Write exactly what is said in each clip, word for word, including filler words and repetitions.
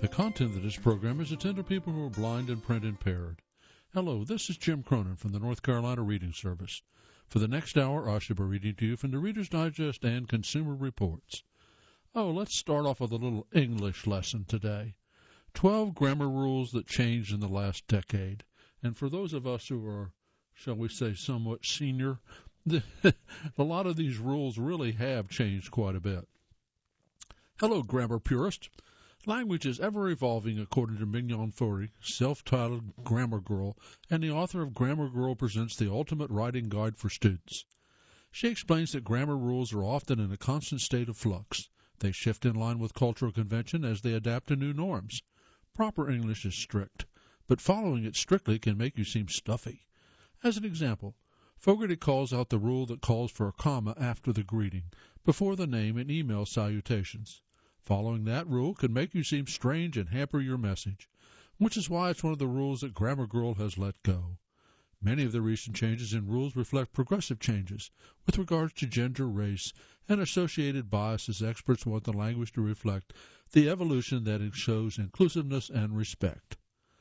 The content of this program is intended for people who are blind and print impaired. Hello, this is Jim Cronin from the North Carolina Reading Service. For the next hour, I shall be reading to you from the Reader's Digest and Consumer Reports. Oh, let's start off with a little English lesson today. Twelve grammar rules that changed in the last decade. And for those of us who are, shall we say, somewhat senior, a lot of these rules really have changed quite a bit. Hello, grammar purists. Language is ever-evolving, according to Mignon Foury, self-titled Grammar Girl, and the author of Grammar Girl Presents the Ultimate Writing Guide for Students. She explains that grammar rules are often in a constant state of flux. They shift in line with cultural convention as they adapt to new norms. Proper English is strict, but following it strictly can make you seem stuffy. As an example, Fogarty calls out the rule that calls for a comma after the greeting, before the name in email salutations. Following that rule can make you seem strange and hamper your message, which is why it's one of the rules that Grammar Girl has let go. Many of the recent changes in rules reflect progressive changes with regards to gender, race, and associated biases. Experts want the language to reflect the evolution that shows inclusiveness and respect.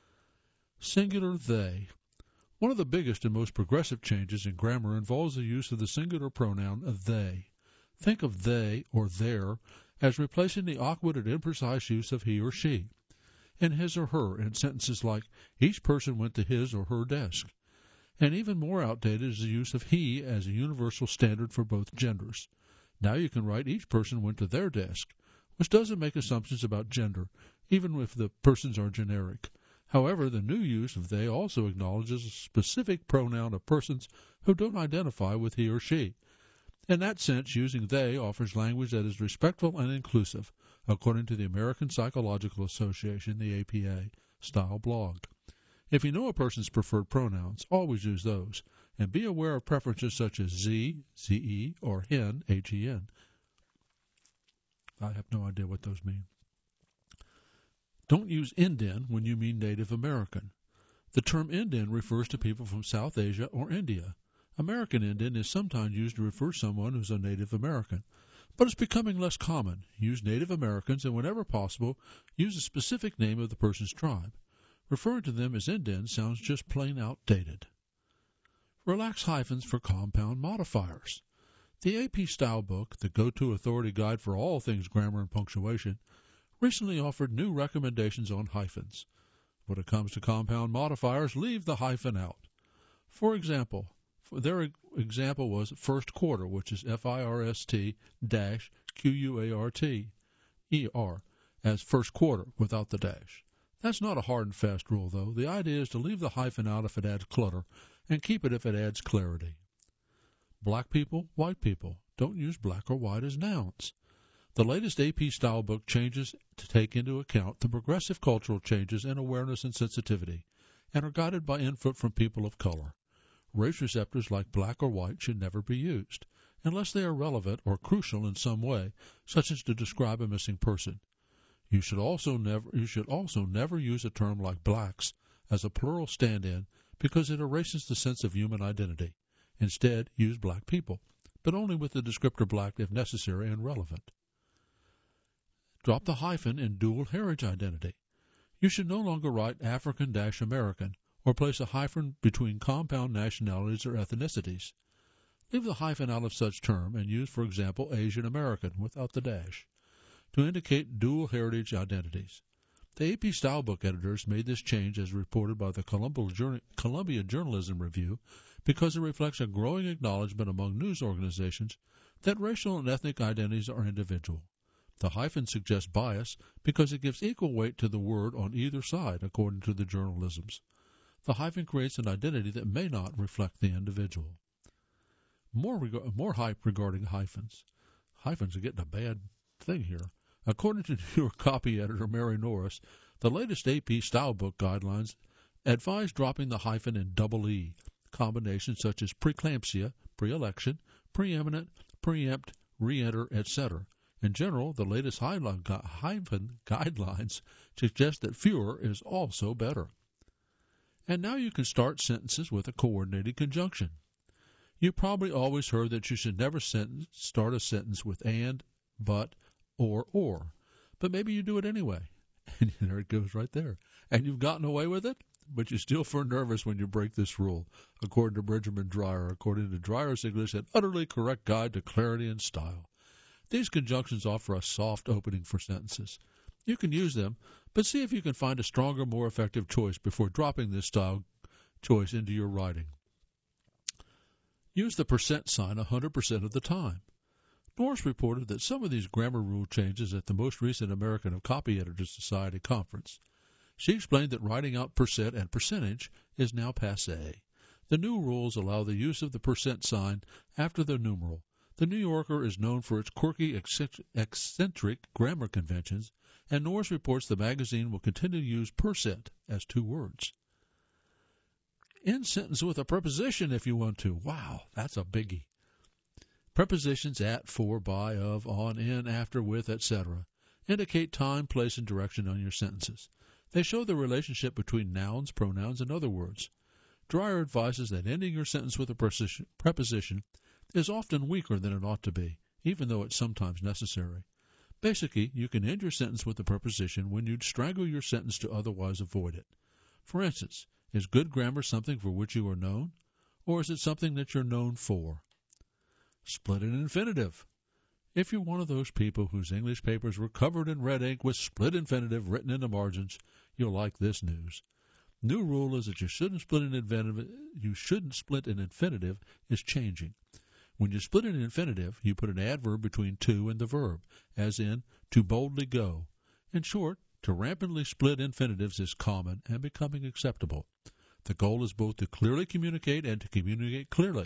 Singular they. One of the biggest and most progressive changes in grammar involves the use of the singular pronoun they. Think of they or their as replacing the awkward and imprecise use of he or she, and his or her in sentences like, each person went to his or her desk. And even more outdated is the use of he as a universal standard for both genders. Now you can write each person went to their desk, which doesn't make assumptions about gender, even if the persons are generic. However, the new use of they also acknowledges a specific pronoun of persons who don't identify with he or she. In that sense, using they offers language that is respectful and inclusive, according to the American Psychological Association, the A P A, style blog. If you know a person's preferred pronouns, always use those, and be aware of preferences such as Z, Z E, or hen, H E N. I have no idea what those mean. Don't use Indian when you mean Native American. The term Indian refers to people from South Asia or India. American Indian is sometimes used to refer to someone who's a Native American, but it's becoming less common. Use Native Americans, and whenever possible, use a specific name of the person's tribe. Referring to them as Indian sounds just plain outdated. Relax hyphens for compound modifiers. The A P Style book, the go-to authority guide for all things grammar and punctuation, recently offered new recommendations on hyphens. When it comes to compound modifiers, leave the hyphen out. For example, their example was first quarter, which is F I R S T dash Q U A R T E R, as first quarter without the dash. That's not a hard and fast rule, though. The idea is to leave the hyphen out if it adds clutter, and keep it if it adds clarity. Black people, white people. Don't use black or white as nouns. The latest A P Style book changes to take into account the progressive cultural changes in awareness and sensitivity, and are guided by input from people of color. Race receptors like black or white should never be used, unless they are relevant or crucial in some way, such as to describe a missing person. You should also never you should also never use a term like blacks as a plural stand-in because it erases the sense of human identity. Instead, use black people, but only with the descriptor black if necessary and relevant. Drop the hyphen in dual heritage identity. You should no longer write African-American or place a hyphen between compound nationalities or ethnicities. Leave the hyphen out of such term and use, for example, Asian American without the dash to indicate dual heritage identities. The A P Style book editors made this change as reported by the Columbia Journalism Review because it reflects a growing acknowledgement among news organizations that racial and ethnic identities are individual. The hyphen suggests bias because it gives equal weight to the word on either side, according to the journalisms. The hyphen creates an identity that may not reflect the individual. More, reg- more hype regarding hyphens. Hyphens are getting a bad thing here. According to New York copy editor Mary Norris, the latest A P Style book guidelines advise dropping the hyphen in double E, combinations such as preeclampsia, pre-election, preeminent, preempt, re-enter, et cetera. In general, the latest hyphen guidelines suggest that fewer is also better. And now you can start sentences with a coordinated conjunction. You probably always heard that you should never sentence, start a sentence with and, but, or, or. But maybe you do it anyway. And there it goes right there. And you've gotten away with it, but you still feel nervous when you break this rule, according to Benjamin Dreyer, according to Dreyer's English, an utterly correct guide to clarity and style. These conjunctions offer a soft opening for sentences. You can use them, but see if you can find a stronger, more effective choice before dropping this style choice into your writing. Use the percent sign one hundred percent of the time. Norris reported that some of these grammar rule changes at the most recent American Copy Editors Society conference. She explained that writing out percent and percentage is now passé. The new rules allow the use of the percent sign after the numeral. The New Yorker is known for its quirky, eccentric grammar conventions, and Norris reports the magazine will continue to use percent as two words. End sentence with a preposition if you want to. Wow, that's a biggie. Prepositions at, for, by, of, on, in, after, with, et cetera indicate time, place, and direction on your sentences. They show the relationship between nouns, pronouns, and other words. Dreyer advises that ending your sentence with a preposition is often weaker than it ought to be, even though it's sometimes necessary. Basically, you can end your sentence with a preposition when you'd strangle your sentence to otherwise avoid it. For instance, is good grammar something for which you are known, or is it something that you're known for? Split an infinitive. If you're one of those people whose English papers were covered in red ink with split infinitive written in the margins, you'll like this news. New rule is that you shouldn't split an infinitive. You shouldn't split an infinitive is changing. When you split an infinitive, you put an adverb between to and the verb, as in to boldly go. In short, to rampantly split infinitives is common and becoming acceptable. The goal is both to clearly communicate and to communicate clearly.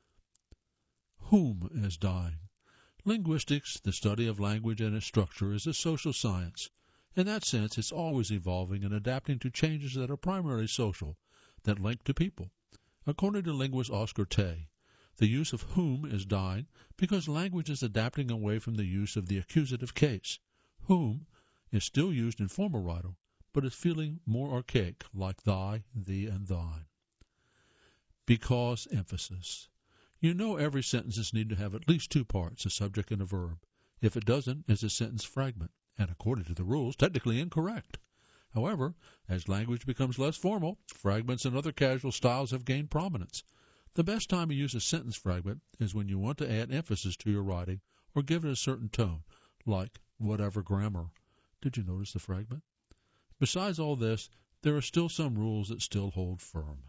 Whom is dying? Linguistics, the study of language and its structure, is a social science. In that sense, it's always evolving and adapting to changes that are primarily social, that link to people. According to linguist Oscar Tay, the use of whom is dying because language is adapting away from the use of the accusative case. Whom is still used in formal writing, but is feeling more archaic, like thy, thee, and thine. Because emphasis. You know every sentence needs to have at least two parts, a subject and a verb. If it doesn't, it's a sentence fragment, and according to the rules, technically incorrect. However, as language becomes less formal, fragments and other casual styles have gained prominence. The best time to use a sentence fragment is when you want to add emphasis to your writing or give it a certain tone, like whatever grammar. Did you notice the fragment? Besides all this, there are still some rules that still hold firm.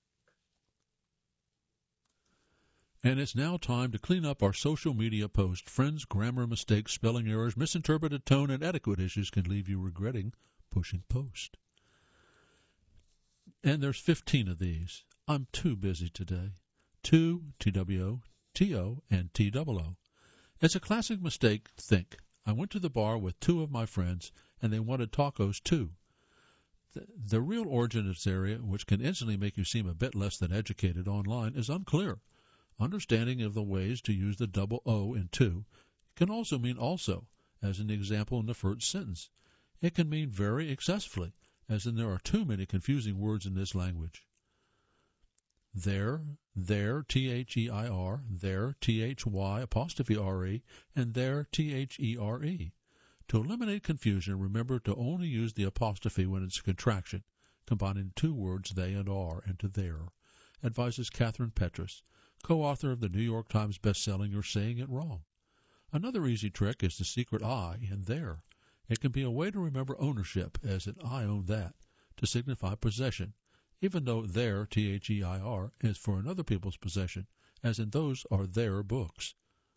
And it's now time to clean up our social media post. Friends, grammar mistakes, spelling errors, misinterpreted tone, and etiquette issues can leave you regretting pushing post. And there's fifteen of these. I'm too busy today. Two, T W O, T O, and T O O. It's a classic mistake. Think. I went to the bar with two of my friends, and they wanted tacos too. The, the real origin of this area, which can instantly make you seem a bit less than educated online, is unclear. Understanding of the ways to use the double O in two can also mean also, as in the example in the first sentence. It can mean very excessively, as in there are too many confusing words in this language. There, there, T H E I R, there, T H Y apostrophe R E, and there, T H E R E. To eliminate confusion, remember to only use the apostrophe when it's a contraction, combining two words they and are into there, advises Catherine Petrus, co-author of the New York Times bestselling You're Saying It Wrong. Another easy trick is the secret I in there. It can be a way to remember ownership, as in I own that, to signify possession, even though their, T H E I R, is for another people's possession, as in those are their books.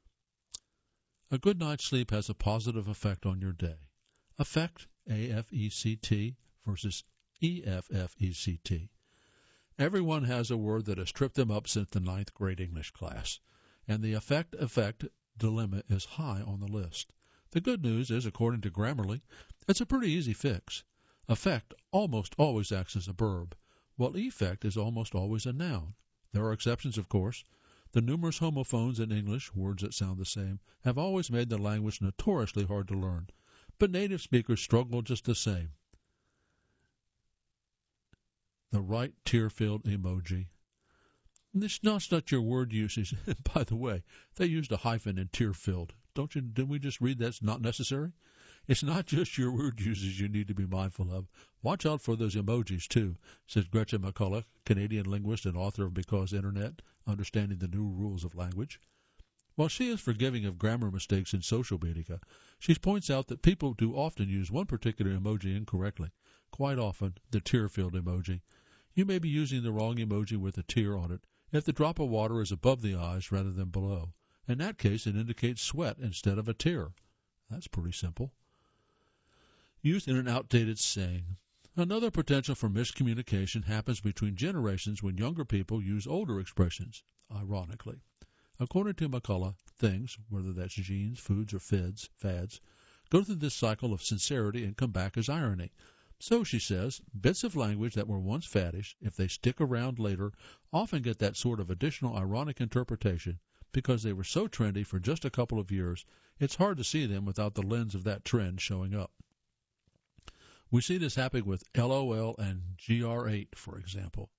A good night's sleep has a positive effect on your day. Effect, A F E C T, versus E F F E C T. Everyone has a word that has tripped them up since the ninth grade English class, and the effect effect dilemma is high on the list. The good news is, according to Grammarly, it's a pretty easy fix. Effect almost always acts as a verb, while effect is almost always a noun. There are exceptions, of course. The numerous homophones in English, words that sound the same, have always made the language notoriously hard to learn, but native speakers struggle just the same. The right tear-filled emoji. It's not such your word usage. By the way, they used a hyphen in tear-filled. Don't you? Didn't we just read that's not necessary? It's not just your word usage you need to be mindful of. Watch out for those emojis, too, says Gretchen McCulloch, Canadian linguist and author of Because Internet, Understanding the New Rules of Language. While she is forgiving of grammar mistakes in social media, she points out that people do often use one particular emoji incorrectly, quite often the tear-filled emoji. You may be using the wrong emoji with a tear on it if the drop of water is above the eyes rather than below. In that case, it indicates sweat instead of a tear. That's pretty simple. Used in an outdated saying. Another potential for miscommunication happens between generations when younger people use older expressions, ironically. According to McCullough, things, whether that's genes, foods, or fads, fads, go through this cycle of sincerity and come back as irony. So, she says, bits of language that were once faddish, if they stick around later, often get that sort of additional ironic interpretation because they were so trendy for just a couple of years, it's hard to see them without the lens of that trend showing up. We see this happening with L O L and G R eight, for example.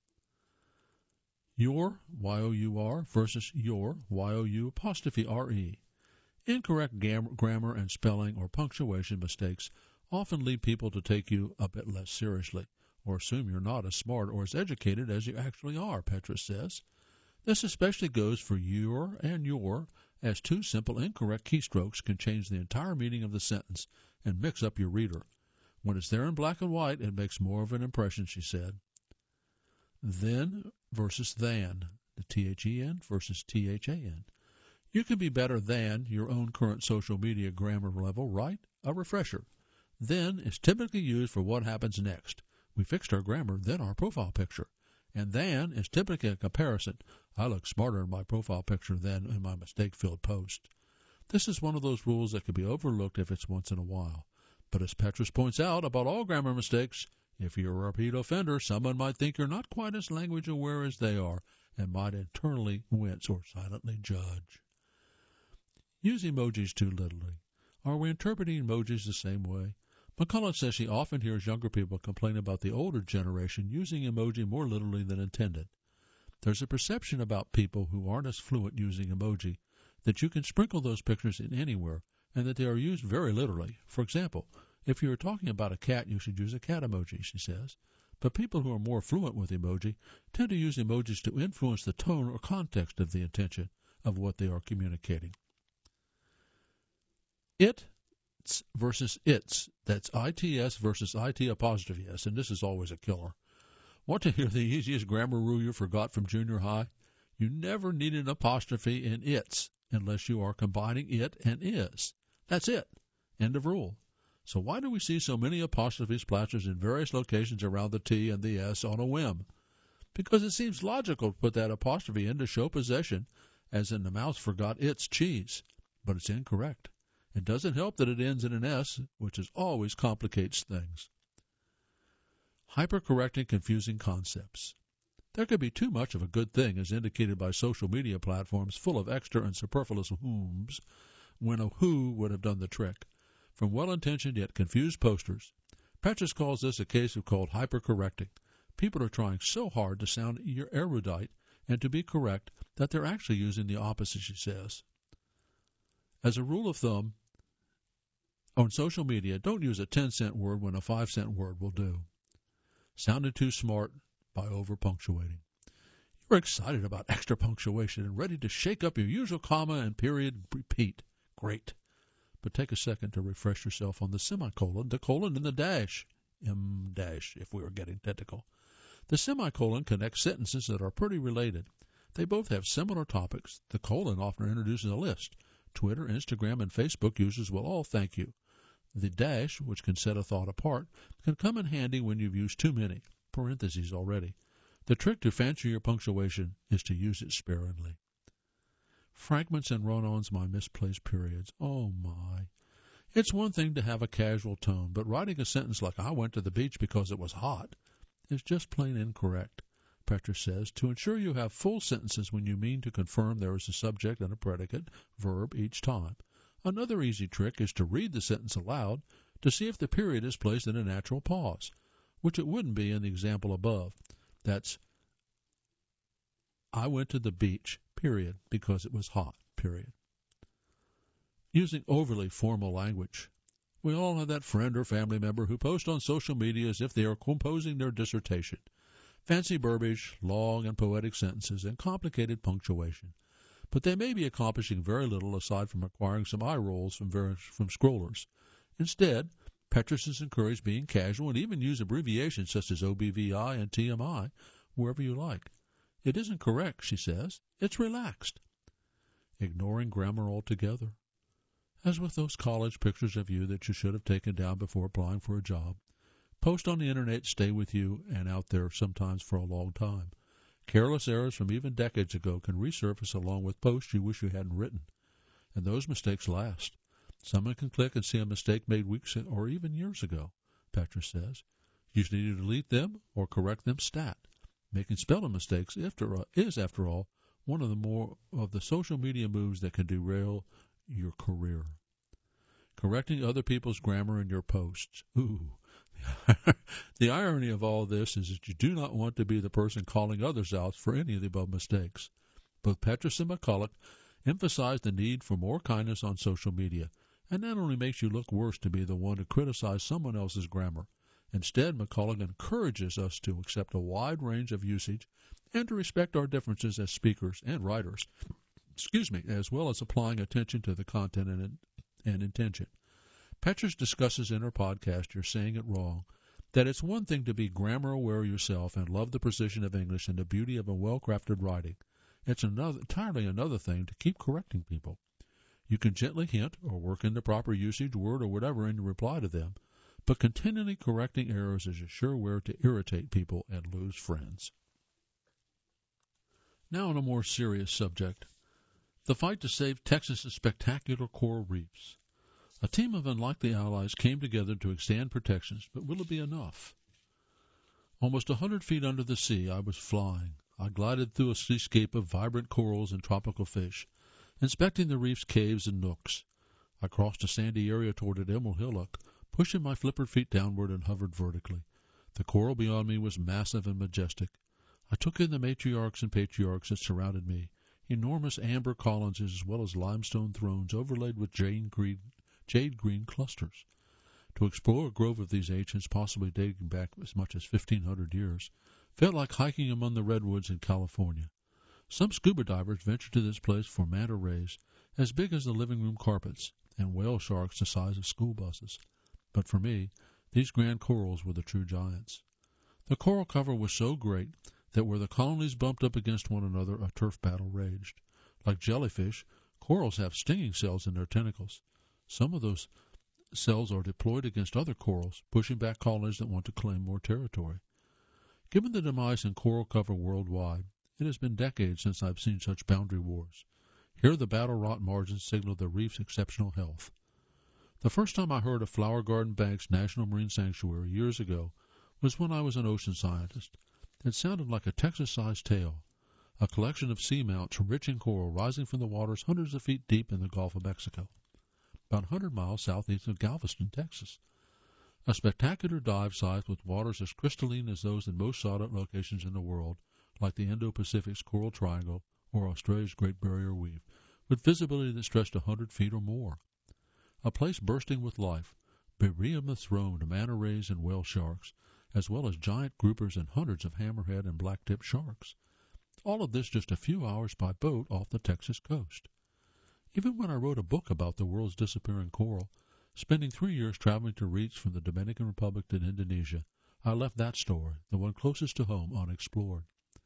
Your, Y O U R, versus your, Y O U apostrophe R E. Incorrect gam- grammar and spelling or punctuation mistakes often lead people to take you a bit less seriously, or assume you're not as smart or as educated as you actually are, Petrus says. This especially goes for your and your, as two simple incorrect keystrokes can change the entire meaning of the sentence and mix up your reader. When it's there in black and white, it makes more of an impression, she said. Then versus than, the T H E N versus T H A N. You can be better than your own current social media grammar level, right? A refresher. Then is typically used for what happens next. We fixed our grammar, then our profile picture. And than is typically a comparison. I look smarter in my profile picture than in my mistake-filled post. This is one of those rules that can be overlooked if it's once in a while. But as Petrus points out about all grammar mistakes, if you're a repeat offender, someone might think you're not quite as language aware as they are and might internally wince or silently judge. Use emojis too literally. Are we interpreting emojis the same way? McCullough says she often hears younger people complain about the older generation using emoji more literally than intended. There's a perception about people who aren't as fluent using emoji that you can sprinkle those pictures in anywhere and that they are used very literally. For example, if you are talking about a cat, you should use a cat emoji, she says. But people who are more fluent with emoji tend to use emojis to influence the tone or context of the intention of what they are communicating. It versus its. That's I T S versus I T apostrophe S, and this is always a killer. Want to hear the easiest grammar rule you forgot from junior high? You never need an apostrophe in its unless you are combining it and is. That's it. End of rule. So why do we see so many apostrophe splashes in various locations around the T and the S on a whim? Because it seems logical to put that apostrophe in to show possession, as in the mouse forgot its cheese. But it's incorrect. It doesn't help that it ends in an S, which is always complicates things. Hypercorrecting confusing concepts. There could be too much of a good thing, as indicated by social media platforms full of extra and superfluous whom's, when a who would have done the trick. From well-intentioned yet confused posters. Petrus calls this a case of called hypercorrecting. People are trying so hard to sound erudite and to be correct that they're actually using the opposite, she says. As a rule of thumb, on social media, don't use a ten-cent word when a five-cent word will do. Sounded too smart by over-punctuating. You're excited about extra punctuation and ready to shake up your usual comma and period repeat. Great. But take a second to refresh yourself on the semicolon, the colon, and the dash. M dash, if we were getting technical. The semicolon connects sentences that are pretty related. They both have similar topics. The colon often introduces a list. Twitter, Instagram, and Facebook users will all thank you. The dash, which can set a thought apart, can come in handy when you've used too many parentheses already. The trick to fancy your punctuation is to use it sparingly. Fragments and run-ons, my misplaced periods. Oh, my. It's one thing to have a casual tone, but writing a sentence like, I went to the beach because it was hot, is just plain incorrect. Petrus says, to ensure you have full sentences when you mean to confirm there is a subject and a predicate, verb each time. Another easy trick is to read the sentence aloud to see if the period is placed in a natural pause, which it wouldn't be in the example above. That's, I went to the beach, period, because it was hot, period. Using overly formal language. We all have that friend or family member who posts on social media as if they are composing their dissertation. Fancy verbiage, long and poetic sentences, and complicated punctuation. But they may be accomplishing very little aside from acquiring some eye rolls from, various, from scrollers. Instead, Petrus encouraged being casual and even use abbreviations such as O B V I and T M I wherever you like. It isn't correct, she says. It's relaxed. Ignoring grammar altogether. As with those college pictures of you that you should have taken down before applying for a job. Posts on the Internet stay with you and out there sometimes for a long time. Careless errors from even decades ago can resurface along with posts you wish you hadn't written. And those mistakes last. Someone can click and see a mistake made weeks or even years ago, Petrus says. You should either delete them or correct them stat. Making spelling mistakes after, uh, is, after all, one of the more of the social media moves that can derail your career. Correcting other people's grammar in your posts. Ooh. The irony of all this is that you do not want to be the person calling others out for any of the above mistakes. Both Petrus and McCulloch emphasize the need for more kindness on social media, and that only makes you look worse to be the one to criticize someone else's grammar. Instead, McCulloch encourages us to accept a wide range of usage and to respect our differences as speakers and writers, excuse me, as well as applying attention to the content and, and intention. Petrus discusses in her podcast, You're Saying It Wrong, that it's one thing to be grammar-aware yourself and love the precision of English and the beauty of a well-crafted writing. It's another, entirely another thing to keep correcting people. You can gently hint or work in the proper usage, word, or whatever in your reply to them, but continually correcting errors is a sure way to irritate people and lose friends. Now on a more serious subject, the fight to save Texas's spectacular coral reefs. A team of unlikely allies came together to extend protections, but will it be enough? Almost a hundred feet under the sea, I was flying. I glided through a seascape of vibrant corals and tropical fish, inspecting the reef's caves and nooks. I crossed a sandy area toward an emerald hillock, pushing my flippered feet downward and hovered vertically. The coral beyond me was massive and majestic. I took in the matriarchs and patriarchs that surrounded me, enormous amber columns as well as limestone thrones overlaid with jade green, jade green clusters. To explore a grove of these ancients, possibly dating back as much as fifteen hundred years, felt like hiking among the redwoods in California. Some scuba divers ventured to this place for manta rays as big as the living room carpets and whale sharks the size of school buses. But for me, these grand corals were the true giants. The coral cover was so great that where the colonies bumped up against one another, a turf battle raged. Like jellyfish, corals have stinging cells in their tentacles. Some of those cells are deployed against other corals, pushing back colonies that want to claim more territory. Given the demise in coral cover worldwide, it has been decades since I've seen such boundary wars. Here the battle-wrought margins signal the reef's exceptional health. The first time I heard of Flower Garden Bank's National Marine Sanctuary years ago was when I was an ocean scientist. It sounded like a Texas-sized tale, a collection of seamounts rich in coral rising from the waters hundreds of feet deep in the Gulf of Mexico, about one hundred miles southeast of Galveston, Texas. A spectacular dive site with waters as crystalline as those in most sought-out locations in the world, like the Indo-Pacific's Coral Triangle or Australia's Great Barrier Reef, with visibility that stretched a hundred feet or more. A place bursting with life, behemoth-throned manta rays and whale sharks, as well as giant groupers and hundreds of hammerhead and black-tip sharks. All of this just a few hours by boat off the Texas coast. Even when I wrote a book about the world's disappearing coral, spending three years traveling to reefs from the Dominican Republic to Indonesia, I left that story, the one closest to home, unexplored.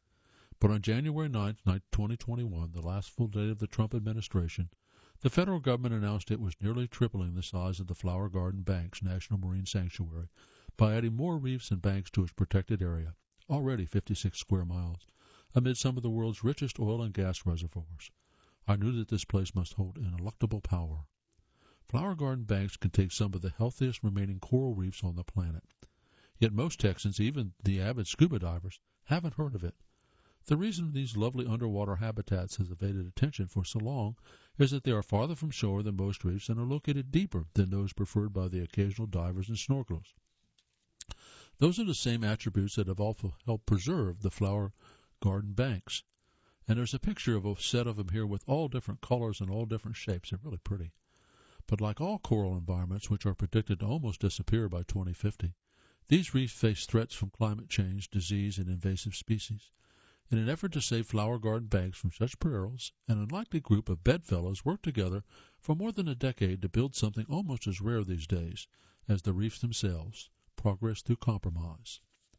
But on January ninth, twenty twenty-one, the last full day of the Trump administration, the federal government announced it was nearly tripling the size of the Flower Garden Bank's National Marine Sanctuary by adding more reefs and banks to its protected area, already fifty-six square miles, amid some of the world's richest oil and gas reservoirs. I knew that this place must hold ineluctable power. Flower Garden Banks contain some of the healthiest remaining coral reefs on the planet. Yet most Texans, even the avid scuba divers, haven't heard of it. The reason these lovely underwater habitats has evaded attention for so long is that they are farther from shore than most reefs and are located deeper than those preferred by the occasional divers and snorkelers. Those are the same attributes that have also helped preserve the Flower Garden Banks. And there's a picture of a set of them here with all different colors and all different shapes. They're really pretty. But like all coral environments, which are predicted to almost disappear by twenty fifty, these reefs face threats from climate change, disease, and invasive species. In an effort to save flower garden banks from such perils, an unlikely group of bedfellows worked together for more than a decade to build something almost as rare these days as the reefs themselves: progress through compromise.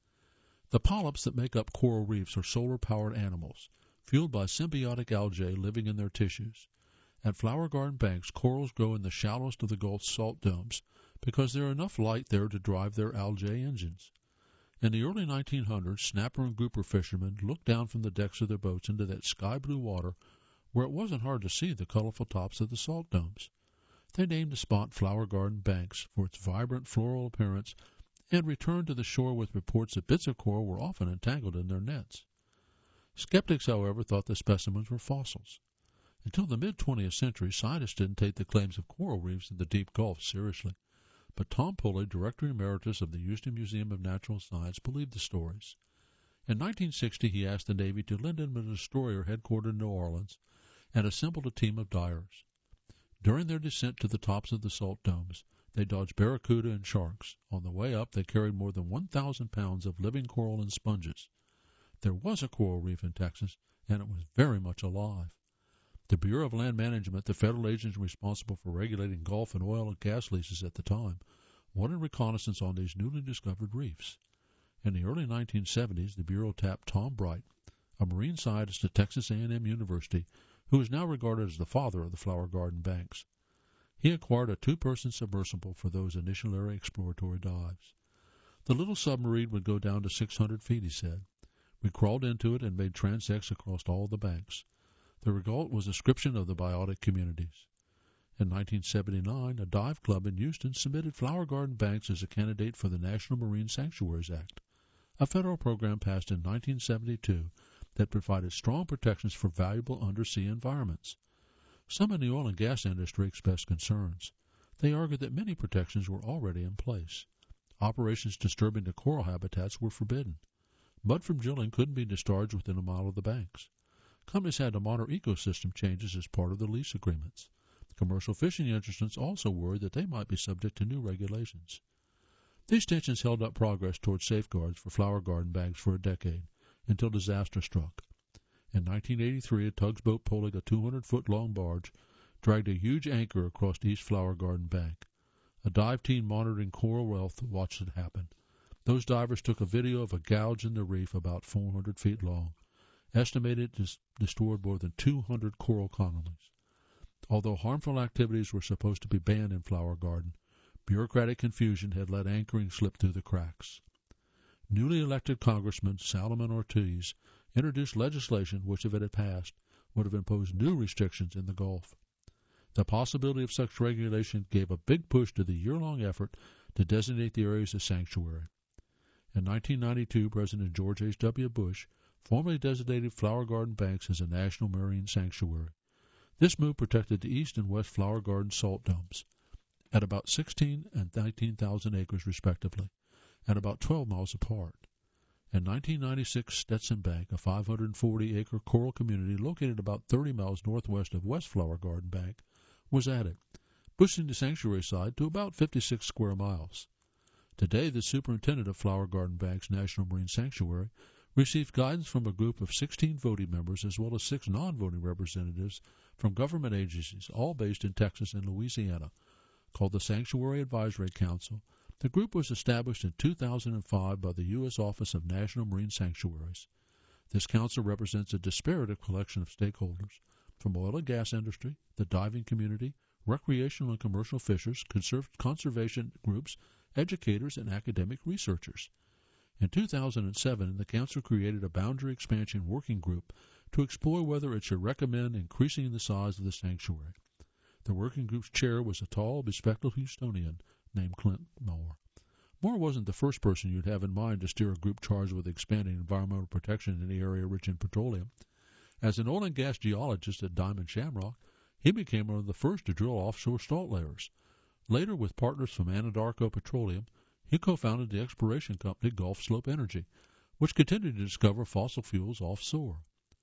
The polyps that make up coral reefs are solar-powered animals, fueled by symbiotic algae living in their tissues. At flower garden banks, corals grow in the shallowest of the Gulf's salt domes because there is enough light there to drive their algae engines. In the early nineteen hundreds, snapper and grouper fishermen looked down from the decks of their boats into that sky-blue water where it wasn't hard to see the colorful tops of the salt domes. They named the spot Flower Garden Banks for its vibrant floral appearance and returned to the shore with reports that bits of coral were often entangled in their nets. Skeptics, however, thought the specimens were fossils. Until the mid-twentieth century, scientists didn't take the claims of coral reefs in the deep Gulf seriously. But Tom Pulley, Director Emeritus of the Houston Museum of Natural Science, believed the stories. In nineteen sixty, he asked the Navy to lend him a destroyer headquartered in New Orleans and assembled a team of divers. During their descent to the tops of the salt domes, they dodged barracuda and sharks. On the way up, they carried more than one thousand pounds of living coral and sponges. There was a coral reef in Texas, and it was very much alive. The Bureau of Land Management, the federal agency responsible for regulating Gulf and oil and gas leases at the time, wanted reconnaissance on these newly discovered reefs. In the early nineteen seventies, the Bureau tapped Tom Bright, a marine scientist at Texas A and M University, who is now regarded as the father of the flower garden banks. He acquired a two-person submersible for those initial exploratory dives. The little submarine would go down to six hundred feet, he said. We crawled into it and made transects across all the banks. The result was a description of the biotic communities. In nineteen seventy-nine, a dive club in Houston submitted Flower Garden Banks as a candidate for the National Marine Sanctuaries Act, a federal program passed in nineteen seventy-two that provided strong protections for valuable undersea environments. Some in the oil and gas industry expressed concerns. They argued that many protections were already in place. Operations disturbing the coral habitats were forbidden. Mud from drilling couldn't be discharged within a mile of the banks. Companies had to monitor ecosystem changes as part of the lease agreements. Commercial fishing interests also worried that they might be subject to new regulations. These tensions held up progress towards safeguards for flower garden banks for a decade, until disaster struck. In nineteen eighty-three, a tugboat pulling a two hundred foot long barge dragged a huge anchor across East Flower Garden Bank. A dive team monitoring coral reef watched it happen. Those divers took a video of a gouge in the reef about four hundred feet long, estimated to destroyed more than two hundred coral colonies. Although harmful activities were supposed to be banned in Flower Garden, bureaucratic confusion had let anchoring slip through the cracks. Newly elected Congressman Salomon Ortiz introduced legislation which, if it had passed, would have imposed new restrictions in the Gulf. The possibility of such regulation gave a big push to the year-long effort to designate the areas as sanctuary. In nineteen ninety-two, President George H W Bush formally designated Flower Garden Banks as a national marine sanctuary. This move protected the east and west Flower Garden salt domes at about sixteen and nineteen thousand acres respectively, and about twelve miles apart. In nineteen ninety-six, Stetson Bank, a five hundred forty acre coral community located about thirty miles northwest of West Flower Garden Bank, was added, pushing the sanctuary side to about fifty-six square miles. Today, the superintendent of Flower Garden Bank's National Marine Sanctuary received guidance from a group of sixteen voting members as well as six non-voting representatives from government agencies, all based in Texas and Louisiana, called the Sanctuary Advisory Council. The group was established in two thousand five by the U S Office of National Marine Sanctuaries. This council represents a disparate collection of stakeholders from oil and gas industry, the diving community, recreational and commercial fishers, conservation groups, educators, and academic researchers. In two thousand seven, the council created a boundary expansion working group to explore whether it should recommend increasing the size of the sanctuary. The working group's chair was a tall, bespectacled Houstonian named Clint Moore. Moore wasn't the first person you'd have in mind to steer a group charged with expanding environmental protection in the area rich in petroleum. As an oil and gas geologist at Diamond Shamrock, he became one of the first to drill offshore salt layers. Later, with partners from Anadarko Petroleum, he co-founded the exploration company Gulf Slope Energy, which continued to discover fossil fuels offshore.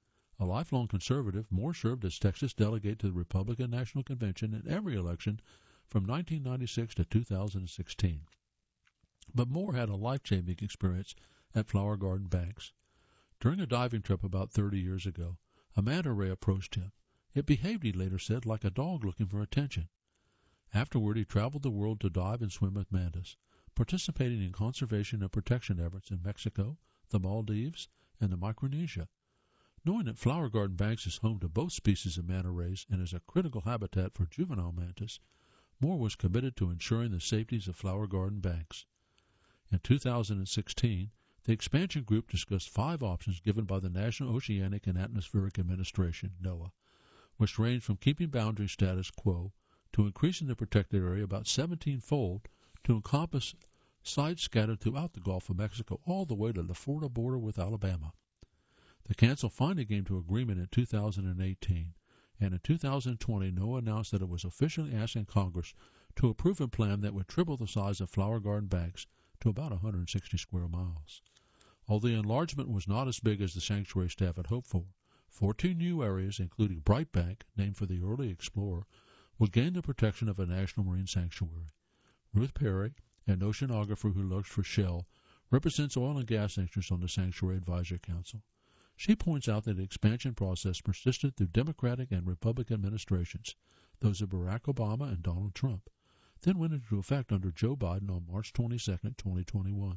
A lifelong conservative, Moore served as Texas delegate to the Republican National Convention in every election from nineteen ninety-six to two thousand sixteen. But Moore had a life-changing experience at Flower Garden Banks. During a diving trip about thirty years ago, a manta ray approached him. It behaved, he later said, like a dog looking for attention. Afterward, he traveled the world to dive and swim with mantas, participating in conservation and protection efforts in Mexico, the Maldives, and the Micronesia. Knowing that Flower Garden Banks is home to both species of manta rays and is a critical habitat for juvenile mantas, Moore was committed to ensuring the safety of Flower Garden Banks. In two thousand sixteen, the expansion group discussed five options given by the National Oceanic and Atmospheric Administration, NOAA, which range from keeping boundary status quo to increasing the protected area about seventeen-fold to encompass sites scattered throughout the Gulf of Mexico all the way to the Florida border with Alabama. The Council finally came to agreement in two thousand eighteen, and in two thousand twenty, NOAA announced that it was officially asking Congress to approve a plan that would triple the size of Flower Garden Banks to about one hundred sixty square miles. Although the enlargement was not as big as the sanctuary staff had hoped for, fourteen new areas, including Bright Bank, named for the early explorer, would gain the protection of a national marine sanctuary. Ruth Perry, an oceanographer who looks for shell, represents oil and gas interests on the Sanctuary Advisory Council. She points out that the expansion process persisted through Democratic and Republican administrations, those of Barack Obama and Donald Trump, then went into effect under Joe Biden on March twenty-second, twenty twenty-one.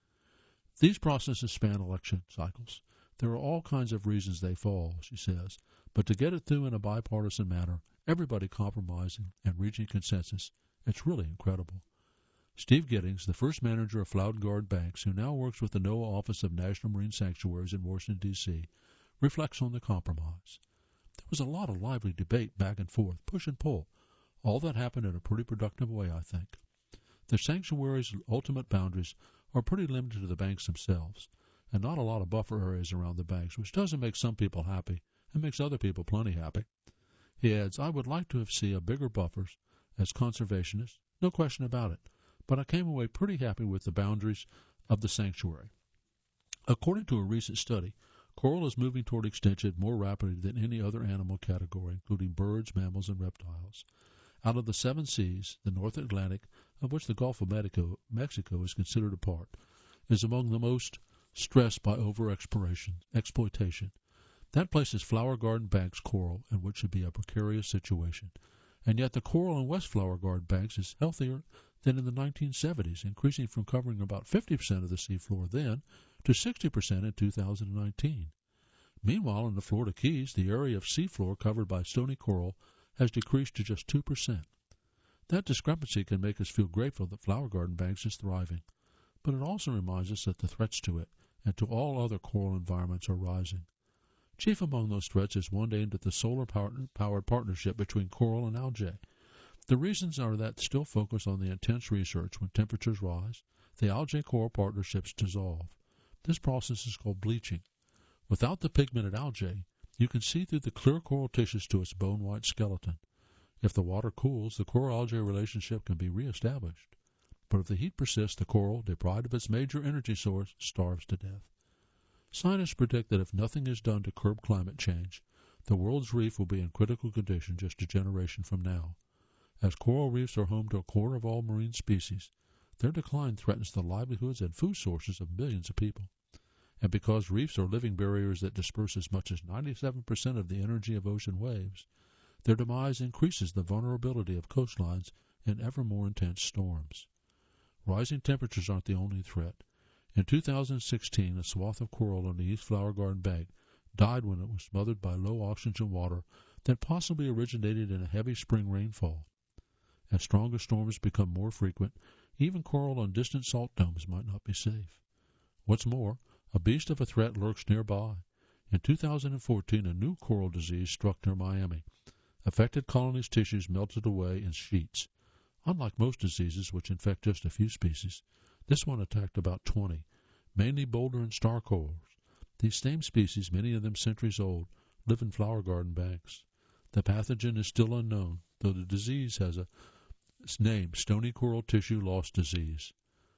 These processes span election cycles. There are all kinds of reasons they fall, she says, but to get it through in a bipartisan manner, everybody compromising and reaching consensus, it's really incredible. Steve Giddings, the first manager of Flower Garden Banks, who now works with the NOAA Office of National Marine Sanctuaries in Washington, D C, reflects on the compromise. There was a lot of lively debate back and forth, push and pull. All that happened in a pretty productive way, I think. The sanctuary's ultimate boundaries are pretty limited to the banks themselves, and not a lot of buffer areas around the banks, which doesn't make some people happy and makes other people plenty happy. He adds, I would like to have seen a bigger buffers as conservationist, no question about it, but I came away pretty happy with the boundaries of the sanctuary. According to a recent study, coral is moving toward extinction more rapidly than any other animal category, including birds, mammals, and reptiles. Out of the seven seas, the North Atlantic, of which the Gulf of Mexico, Mexico is considered a part, is among the most stressed by over-exploration, exploitation. That places Flower Garden Banks coral in what should be a precarious situation. And yet the coral in West Flower Garden Banks is healthier than in the nineteen seventies, increasing from covering about fifty percent of the seafloor then to sixty percent in two thousand nineteen. Meanwhile, in the Florida Keys, the area of seafloor covered by stony coral has decreased to just two percent. That discrepancy can make us feel grateful that Flower Garden Banks is thriving, but it also reminds us that the threats to it and to all other coral environments are rising. Chief among those threats is one aimed at the solar-powered partnership between coral and algae. The reasons are that still focus on the intense research. When temperatures rise, the algae-coral partnerships dissolve. This process is called bleaching. Without the pigmented algae, you can see through the clear coral tissues to its bone-white skeleton. If the water cools, the coral-algae relationship can be reestablished. But if the heat persists, the coral, deprived of its major energy source, starves to death. Scientists predict that if nothing is done to curb climate change, the world's reef will be in critical condition just a generation from now. As coral reefs are home to a quarter of all marine species, their decline threatens the livelihoods and food sources of millions of people. And because reefs are living barriers that disperse as much as ninety-seven percent of the energy of ocean waves, their demise increases the vulnerability of coastlines in ever more intense storms. Rising temperatures aren't the only threat. In two thousand sixteen, a swath of coral on the East Flower Garden Bank died when it was smothered by low oxygen water that possibly originated in a heavy spring rainfall. As stronger storms become more frequent, even coral on distant salt domes might not be safe. What's more, a beast of a threat lurks nearby. In two thousand fourteen, a new coral disease struck near Miami. Affected colonies' tissues melted away in sheets. Unlike most diseases, which infect just a few species, this one attacked about twenty, mainly boulder and star corals. These same species, many of them centuries old, live in Flower Garden Banks. The pathogen is still unknown, though the disease has a name, stony coral tissue loss disease,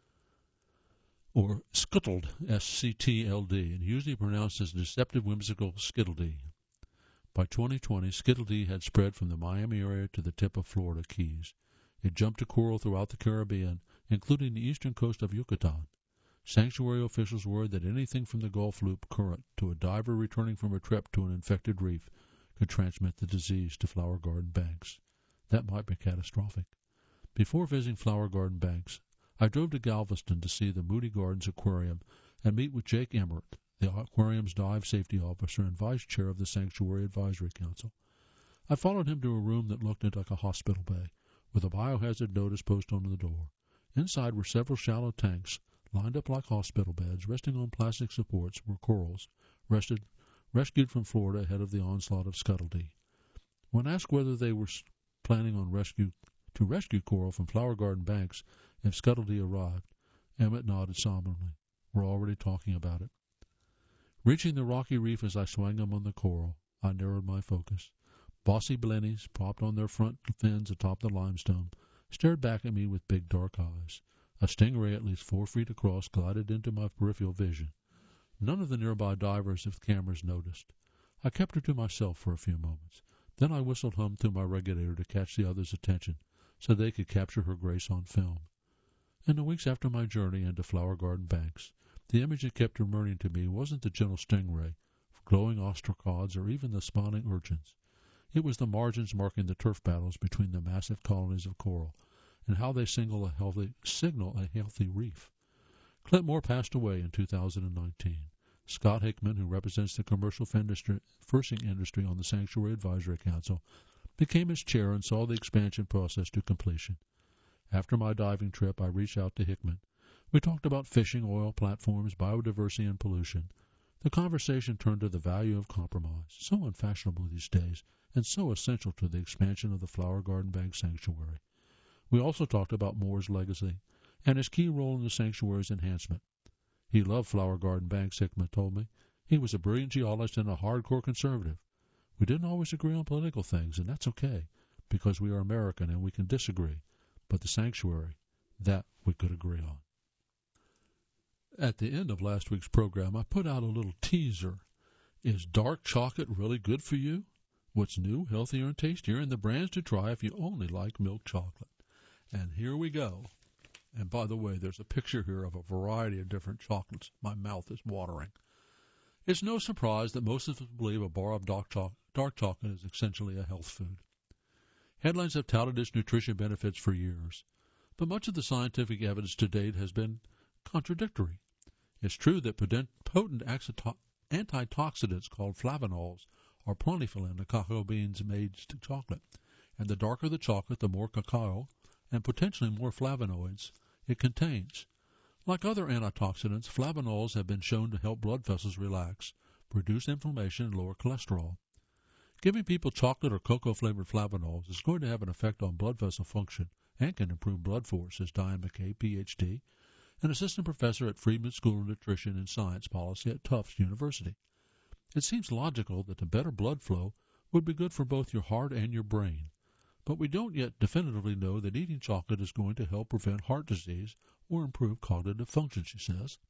or scuttled, S C T L D, and usually pronounced as deceptive whimsical skittledy. By twenty twenty, skittledy had spread from the Miami area to the tip of Florida Keys. It jumped to coral throughout the Caribbean, including the eastern coast of Yucatan. Sanctuary officials worried that anything from the Gulf Loop current to a diver returning from a trip to an infected reef could transmit the disease to Flower Garden Banks. That might be catastrophic. Before visiting Flower Garden Banks, I drove to Galveston to see the Moody Gardens Aquarium and meet with Jake Emmert, the aquarium's dive safety officer and vice chair of the Sanctuary Advisory Council. I followed him to a room that looked like a hospital bay, with a biohazard notice posted on the door. Inside were several shallow tanks, lined up like hospital beds, resting on plastic supports were corals, rested, rescued from Florida ahead of the onslaught of scuttledy. When asked whether they were planning on rescue to rescue coral from Flower Garden Banks if scuttledy arrived, Emmett nodded somberly. We're already talking about it. Reaching the rocky reef as I swung him on the coral, I narrowed my focus. Bossy blennies, propped on their front fins atop the limestone, stared back at me with big dark eyes. A stingray at least four feet across glided into my peripheral vision. None of the nearby divers with cameras noticed. I kept her to myself for a few moments. Then I whistled hum through my regulator to catch the others' attention, so they could capture her grace on film. In the weeks after my journey into Flower Garden Banks, the image that kept returning to me wasn't the gentle stingray, glowing ostracods, or even the spawning urchins. It was the margins marking the turf battles between the massive colonies of coral, and how they signal a healthy, signal a healthy reef. Clint Moore passed away in two thousand nineteen. Scott Hickman, who represents the commercial fishing industry on the Sanctuary Advisory Council, became its chair and saw the expansion process to completion. After my diving trip, I reached out to Hickman. We talked about fishing, oil platforms, biodiversity, and pollution. The conversation turned to the value of compromise, so unfashionable these days, and so essential to the expansion of the Flower Garden Bank Sanctuary. We also talked about Moore's legacy and his key role in the sanctuary's enhancement. He loved Flower Garden Banks, Hickman told me. He was a brilliant geologist and a hardcore conservative. We didn't always agree on political things, and that's okay, because we are American and we can disagree. But the sanctuary, that we could agree on. At the end of last week's program, I put out a little teaser. Is dark chocolate really good for you? What's new, healthier, and tastier, and the brands to try if you only like milk chocolate. And here we go. And by the way, there's a picture here of a variety of different chocolates. My mouth is watering. It's no surprise that most of us believe a bar of dark, cho- dark chocolate is essentially a health food. Headlines have touted its nutrition benefits for years, but much of the scientific evidence to date has been contradictory. It's true that potent antioxidants called flavanols are plentiful in the cacao beans made chocolate, and the darker the chocolate, the more cacao and potentially more flavonoids it contains. Like other antioxidants, flavanols have been shown to help blood vessels relax, reduce inflammation, and lower cholesterol. Giving people chocolate or cocoa-flavored flavanols is going to have an effect on blood vessel function and can improve blood flow, says Diane McKay, P H D, an assistant professor at Friedman School of Nutrition and Science Policy at Tufts University. It seems logical that the better blood flow would be good for both your heart and your brain, but we don't yet definitively know that eating chocolate is going to help prevent heart disease or improve cognitive function, she says.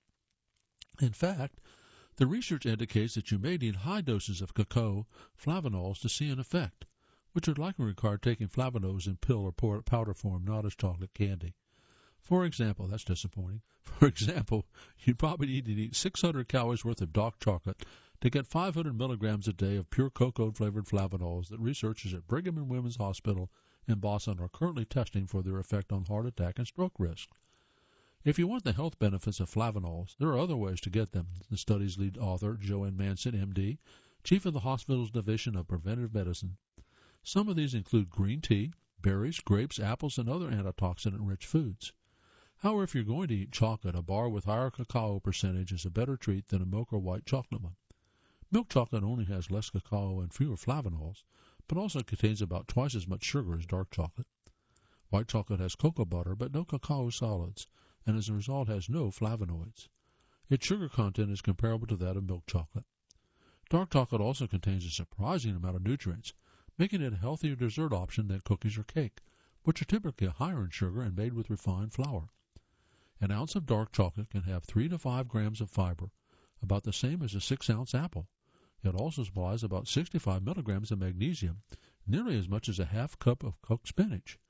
In fact, the research indicates that you may need high doses of cacao flavanols to see an effect, which would likely require taking flavanols in pill or powder form, not as chocolate candy. For example, that's disappointing. For example, you'd probably need to eat six hundred calories worth of dark chocolate to get five hundred milligrams a day of pure cocoa-flavored flavanols that researchers at Brigham and Women's Hospital in Boston are currently testing for their effect on heart attack and stroke risk. If you want the health benefits of flavanols, there are other ways to get them, the study's lead author, Joanne Manson, M D, chief of the hospital's division of preventive medicine. Some of these include green tea, berries, grapes, apples, and other antioxidant-rich foods. However, if you're going to eat chocolate, a bar with higher cacao percentage is a better treat than a milk or white chocolate one. Milk chocolate only has less cacao and fewer flavanols, but also contains about twice as much sugar as dark chocolate. White chocolate has cocoa butter, but no cacao solids, and as a result has no flavonoids. Its sugar content is comparable to that of milk chocolate. Dark chocolate also contains a surprising amount of nutrients, making it a healthier dessert option than cookies or cake, which are typically higher in sugar and made with refined flour. An ounce of dark chocolate can have three to five grams of fiber, about the same as a six-ounce apple. It also supplies about sixty-five milligrams of magnesium, nearly as much as a half cup of cooked spinach.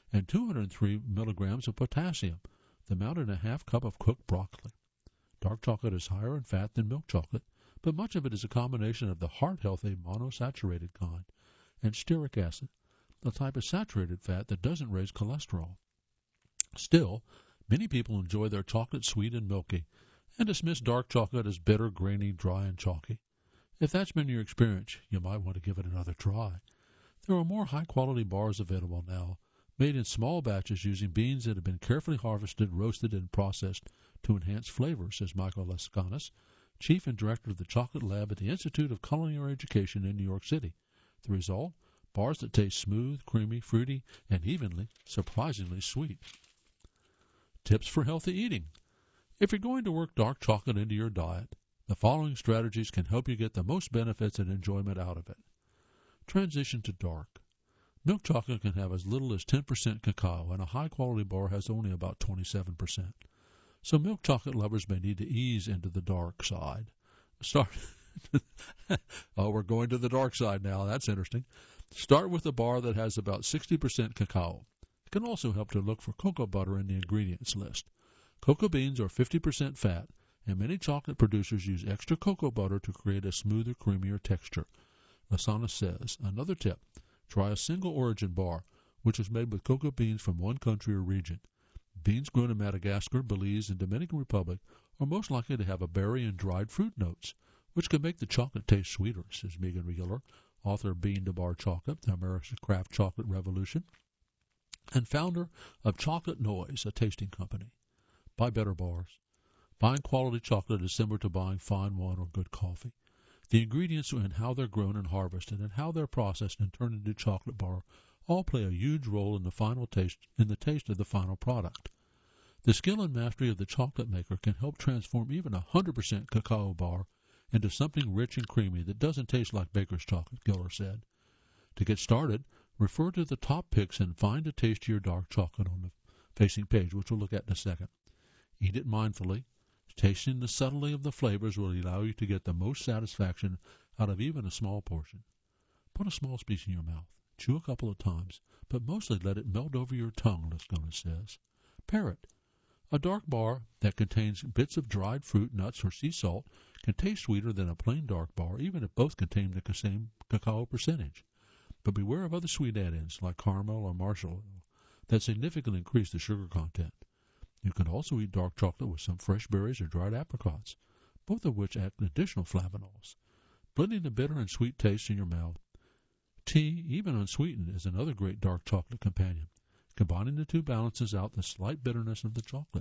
and two hundred three milligrams of potassium, the amount in a half cup of cooked broccoli. Dark chocolate is higher in fat than milk chocolate, but much of it is a combination of the heart-healthy monosaturated kind and stearic acid, the type of saturated fat that doesn't raise cholesterol. Still, many people enjoy their chocolate sweet and milky, and dismiss dark chocolate as bitter, grainy, dry, and chalky. If that's been your experience, you might want to give it another try. There are more high-quality bars available now, made in small batches using beans that have been carefully harvested, roasted, and processed to enhance flavor, says Michael Laskanis, Chief and Director of the Chocolate Lab at the Institute of Culinary Education in New York City. The result? Bars that taste smooth, creamy, fruity, and evenly, surprisingly sweet. Tips for healthy eating. If you're going to work dark chocolate into your diet, the following strategies can help you get the most benefits and enjoyment out of it. Transition to dark. Milk chocolate can have as little as ten percent cacao, and a high-quality bar has only about twenty-seven percent. So milk chocolate lovers may need to ease into the dark side. Start. Oh, we're going to the dark side now. That's interesting. Start with a bar that has about sixty percent cacao. It can also help to look for cocoa butter in the ingredients list. Cocoa beans are fifty percent fat, and many chocolate producers use extra cocoa butter to create a smoother, creamier texture. Lasana says, another tip, try a single origin bar, which is made with cocoa beans from one country or region. Beans grown in Madagascar, Belize, and Dominican Republic are most likely to have a berry and dried fruit notes, which can make the chocolate taste sweeter, says Megan Wheeler, author of Bean to Bar Chocolate, the American Craft Chocolate Revolution, and founder of Chocolate Noise, a tasting company. Buy better bars. Buying quality chocolate is similar to buying fine wine or good coffee. The ingredients and how they're grown and harvested and how they're processed and turned into chocolate bar all play a huge role in the final taste in the taste of the final product. The skill and mastery of the chocolate maker can help transform even a one hundred percent cacao bar into something rich and creamy that doesn't taste like baker's chocolate, Giller said. To get started, refer to the top picks and find a tastier dark chocolate on the facing page, which we'll look at in a second. Eat it mindfully. Tasting the subtlety of the flavors will allow you to get the most satisfaction out of even a small portion. Put a small piece in your mouth. Chew a couple of times, but mostly let it melt over your tongue, Lascona says. Pair it. A dark bar that contains bits of dried fruit, nuts, or sea salt can taste sweeter than a plain dark bar, even if both contain the same cacao percentage. But beware of other sweet add-ins like caramel or marshmallow that significantly increase the sugar content. You can also eat dark chocolate with some fresh berries or dried apricots, both of which add additional flavanols. Blending the bitter and sweet taste in your mouth. Tea, even unsweetened, is another great dark chocolate companion. Combining the two balances out the slight bitterness of the chocolate.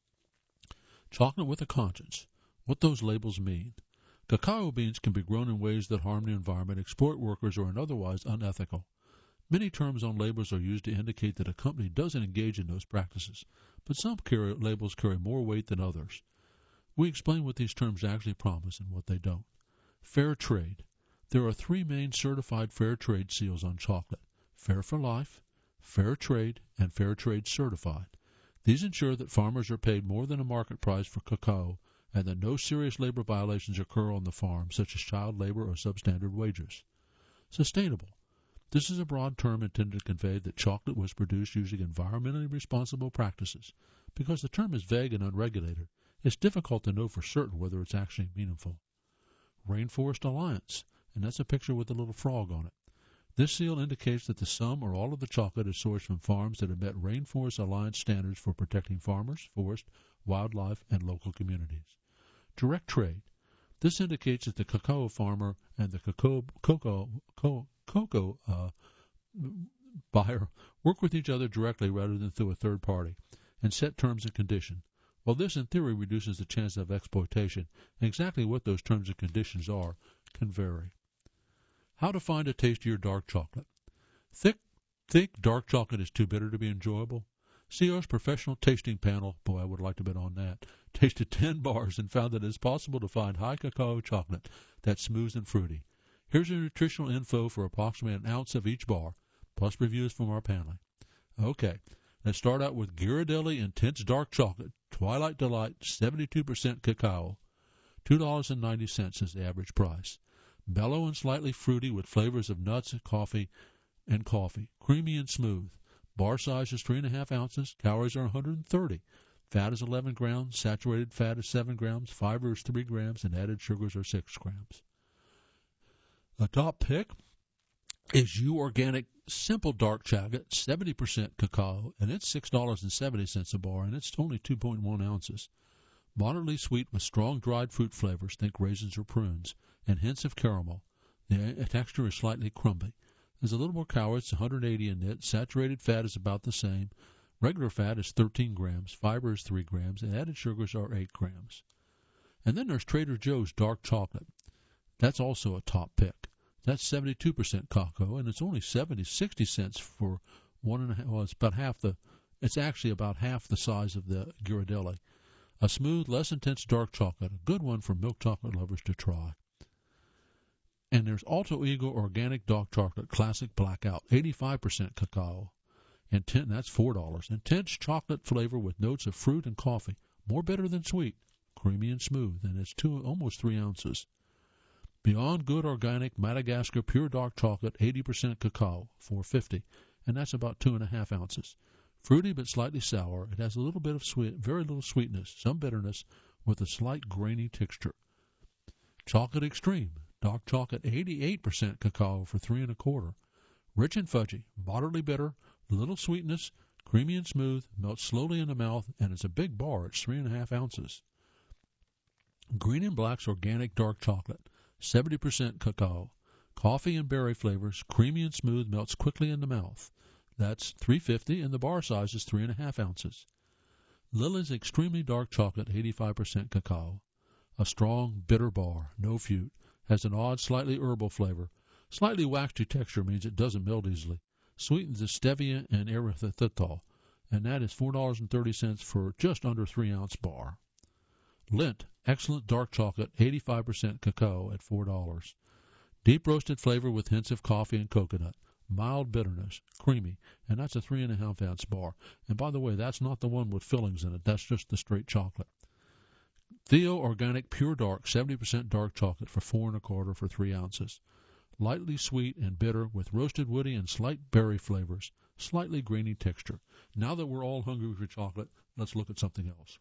Chocolate with a conscience. What those labels mean. Cacao beans can be grown in ways that harm the environment, exploit workers, or are otherwise unethical. Many terms on labels are used to indicate that a company doesn't engage in those practices, but some carry, labels carry more weight than others. We explain what these terms actually promise and what they don't. Fair trade. There are three main certified fair trade seals on chocolate: Fair for Life, Fair Trade, and Fair Trade Certified. These ensure that farmers are paid more than a market price for cacao and that no serious labor violations occur on the farm, such as child labor or substandard wages. Sustainable. This is a broad term intended to convey that chocolate was produced using environmentally responsible practices. Because the term is vague and unregulated, it's difficult to know for certain whether it's actually meaningful. Rainforest Alliance, and that's a picture with a little frog on it. This seal indicates that the sum or all of the chocolate is sourced from farms that have met Rainforest Alliance standards for protecting farmers, forest, wildlife, and local communities. Direct trade. This indicates that the cacao farmer and the cacao, cocoa, cocoa, cocoa uh, buyer work with each other directly rather than through a third party and set terms and conditions. While this in theory reduces the chance of exploitation, exactly what those terms and conditions are can vary. How to find a tastier dark chocolate. Thick, thick dark chocolate is too bitter to be enjoyable. C O's professional tasting panel, boy, I would like to bet on that, tasted ten bars and found that it is possible to find high cacao chocolate that's smooth and fruity. Here's your nutritional info for approximately an ounce of each bar, plus reviews from our panel. Okay, let's start out with Ghirardelli Intense Dark Chocolate, Twilight Delight, seventy-two percent cacao. two dollars and ninety cents is the average price. Mellow and slightly fruity with flavors of nuts and coffee and coffee. Creamy and smooth. Bar size is three and a half ounces. Calories are one hundred thirty. Fat is eleven grams. Saturated fat is seven grams. Fiber is three grams, and added sugars are six grams. A top pick is U Organic Simple Dark Chocolate, seventy percent cacao, and it's six dollars and seventy cents a bar, and it's only two point one ounces. Moderately sweet with strong dried fruit flavors, think raisins or prunes, and hints of caramel. The texture is slightly crumbly. There's a little more calories, one hundred eighty in it. Saturated fat is about the same. Regular fat is thirteen grams. Fiber is three grams, and added sugars are eight grams. And then there's Trader Joe's Dark Chocolate. That's also a top pick. That's seventy-two percent cacao, and it's only seventy, sixty cents for one and a half. Well, it's about half the. It's actually about half the size of the Ghirardelli. A smooth, less intense dark chocolate, a good one for milk chocolate lovers to try. And there's Alto Eagle Organic Dark Chocolate Classic Blackout, eighty-five percent cacao, and ten, that's four dollars. Intense chocolate flavor with notes of fruit and coffee, more bitter than sweet, creamy and smooth, and it's two, almost three ounces. Beyond Good Organic Madagascar Pure Dark Chocolate, eighty percent cacao, four fifty, and that's about two and a half ounces. Fruity but slightly sour. It has a little bit of sweet, very little sweetness, some bitterness, with a slight grainy texture. Chocolate Extreme Dark Chocolate, eighty-eight percent cacao for three and a quarter. Rich and fudgy, moderately bitter, little sweetness, creamy and smooth, melts slowly in the mouth, and it's a big bar. It's three and a half ounces. Green and Black's Organic Dark Chocolate, seventy percent cacao, coffee and berry flavors, creamy and smooth, melts quickly in the mouth. That's three fifty, and the bar size is three and a half ounces. Lily's Extremely Dark Chocolate, eighty-five percent cacao, a strong, bitter bar, no fruit, has an odd, slightly herbal flavor. Slightly waxy texture means it doesn't melt easily. Sweetens with stevia and erythritol, and that is four dollars and thirty cents for just under three ounce bar. Lindt Excellent Dark Chocolate, eighty-five percent cacao at four dollars. Deep roasted flavor with hints of coffee and coconut. Mild bitterness, creamy, and that's a three and a half ounce bar. And by the way, that's not the one with fillings in it. That's just the straight chocolate. Theo Organic Pure Dark, seventy percent dark chocolate for four and a quarter for three ounces. Lightly sweet and bitter with roasted woody and slight berry flavors. Slightly grainy texture. Now that we're all hungry for chocolate, let's look at something else.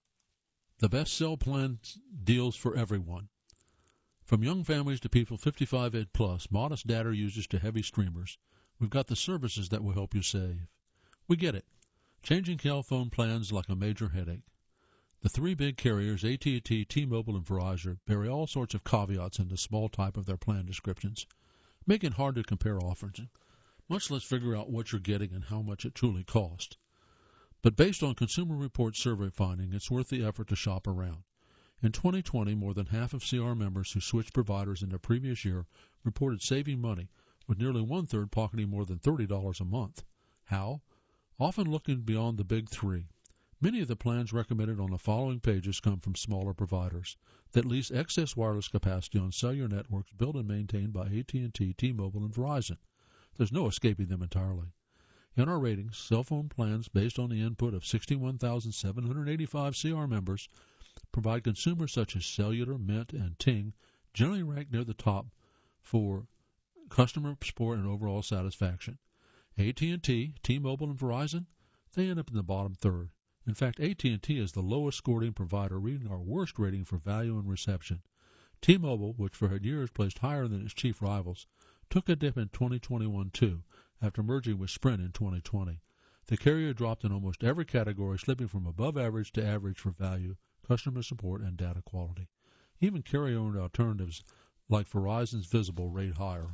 The best cell plan deals for everyone. From young families to people fifty-five and plus, modest data users to heavy streamers, we've got the services that will help you save. We get it. Changing cell phone plans like a major headache. The three big carriers, A T and T, T-Mobile, and Verizon, bury all sorts of caveats in the small type of their plan descriptions, making it hard to compare offers, much less figure out what you're getting and how much it truly costs. But based on Consumer Reports survey finding, it's worth the effort to shop around. In twenty twenty, more than half of C R members who switched providers in the previous year reported saving money, with nearly one-third pocketing more than thirty dollars a month. How? Often looking beyond the big three. Many of the plans recommended on the following pages come from smaller providers that lease excess wireless capacity on cellular networks built and maintained by A T and T, T-Mobile, and Verizon. There's no escaping them entirely. In our ratings, cell phone plans based on the input of sixty-one thousand seven hundred eighty-five C R members provide consumers such as Cellular, Mint, and Ting generally rank near the top for customer support and overall satisfaction. A T and T, T-Mobile, and Verizon, they end up in the bottom third. In fact, A T and T is the lowest scoring provider, reading our worst rating for value and reception. T-Mobile, which for years placed higher than its chief rivals, took a dip in twenty twenty-one too, after merging with Sprint in twenty twenty. The carrier dropped in almost every category, slipping from above average to average for value, customer support, and data quality. Even carrier-owned alternatives like Verizon's Visible rate higher.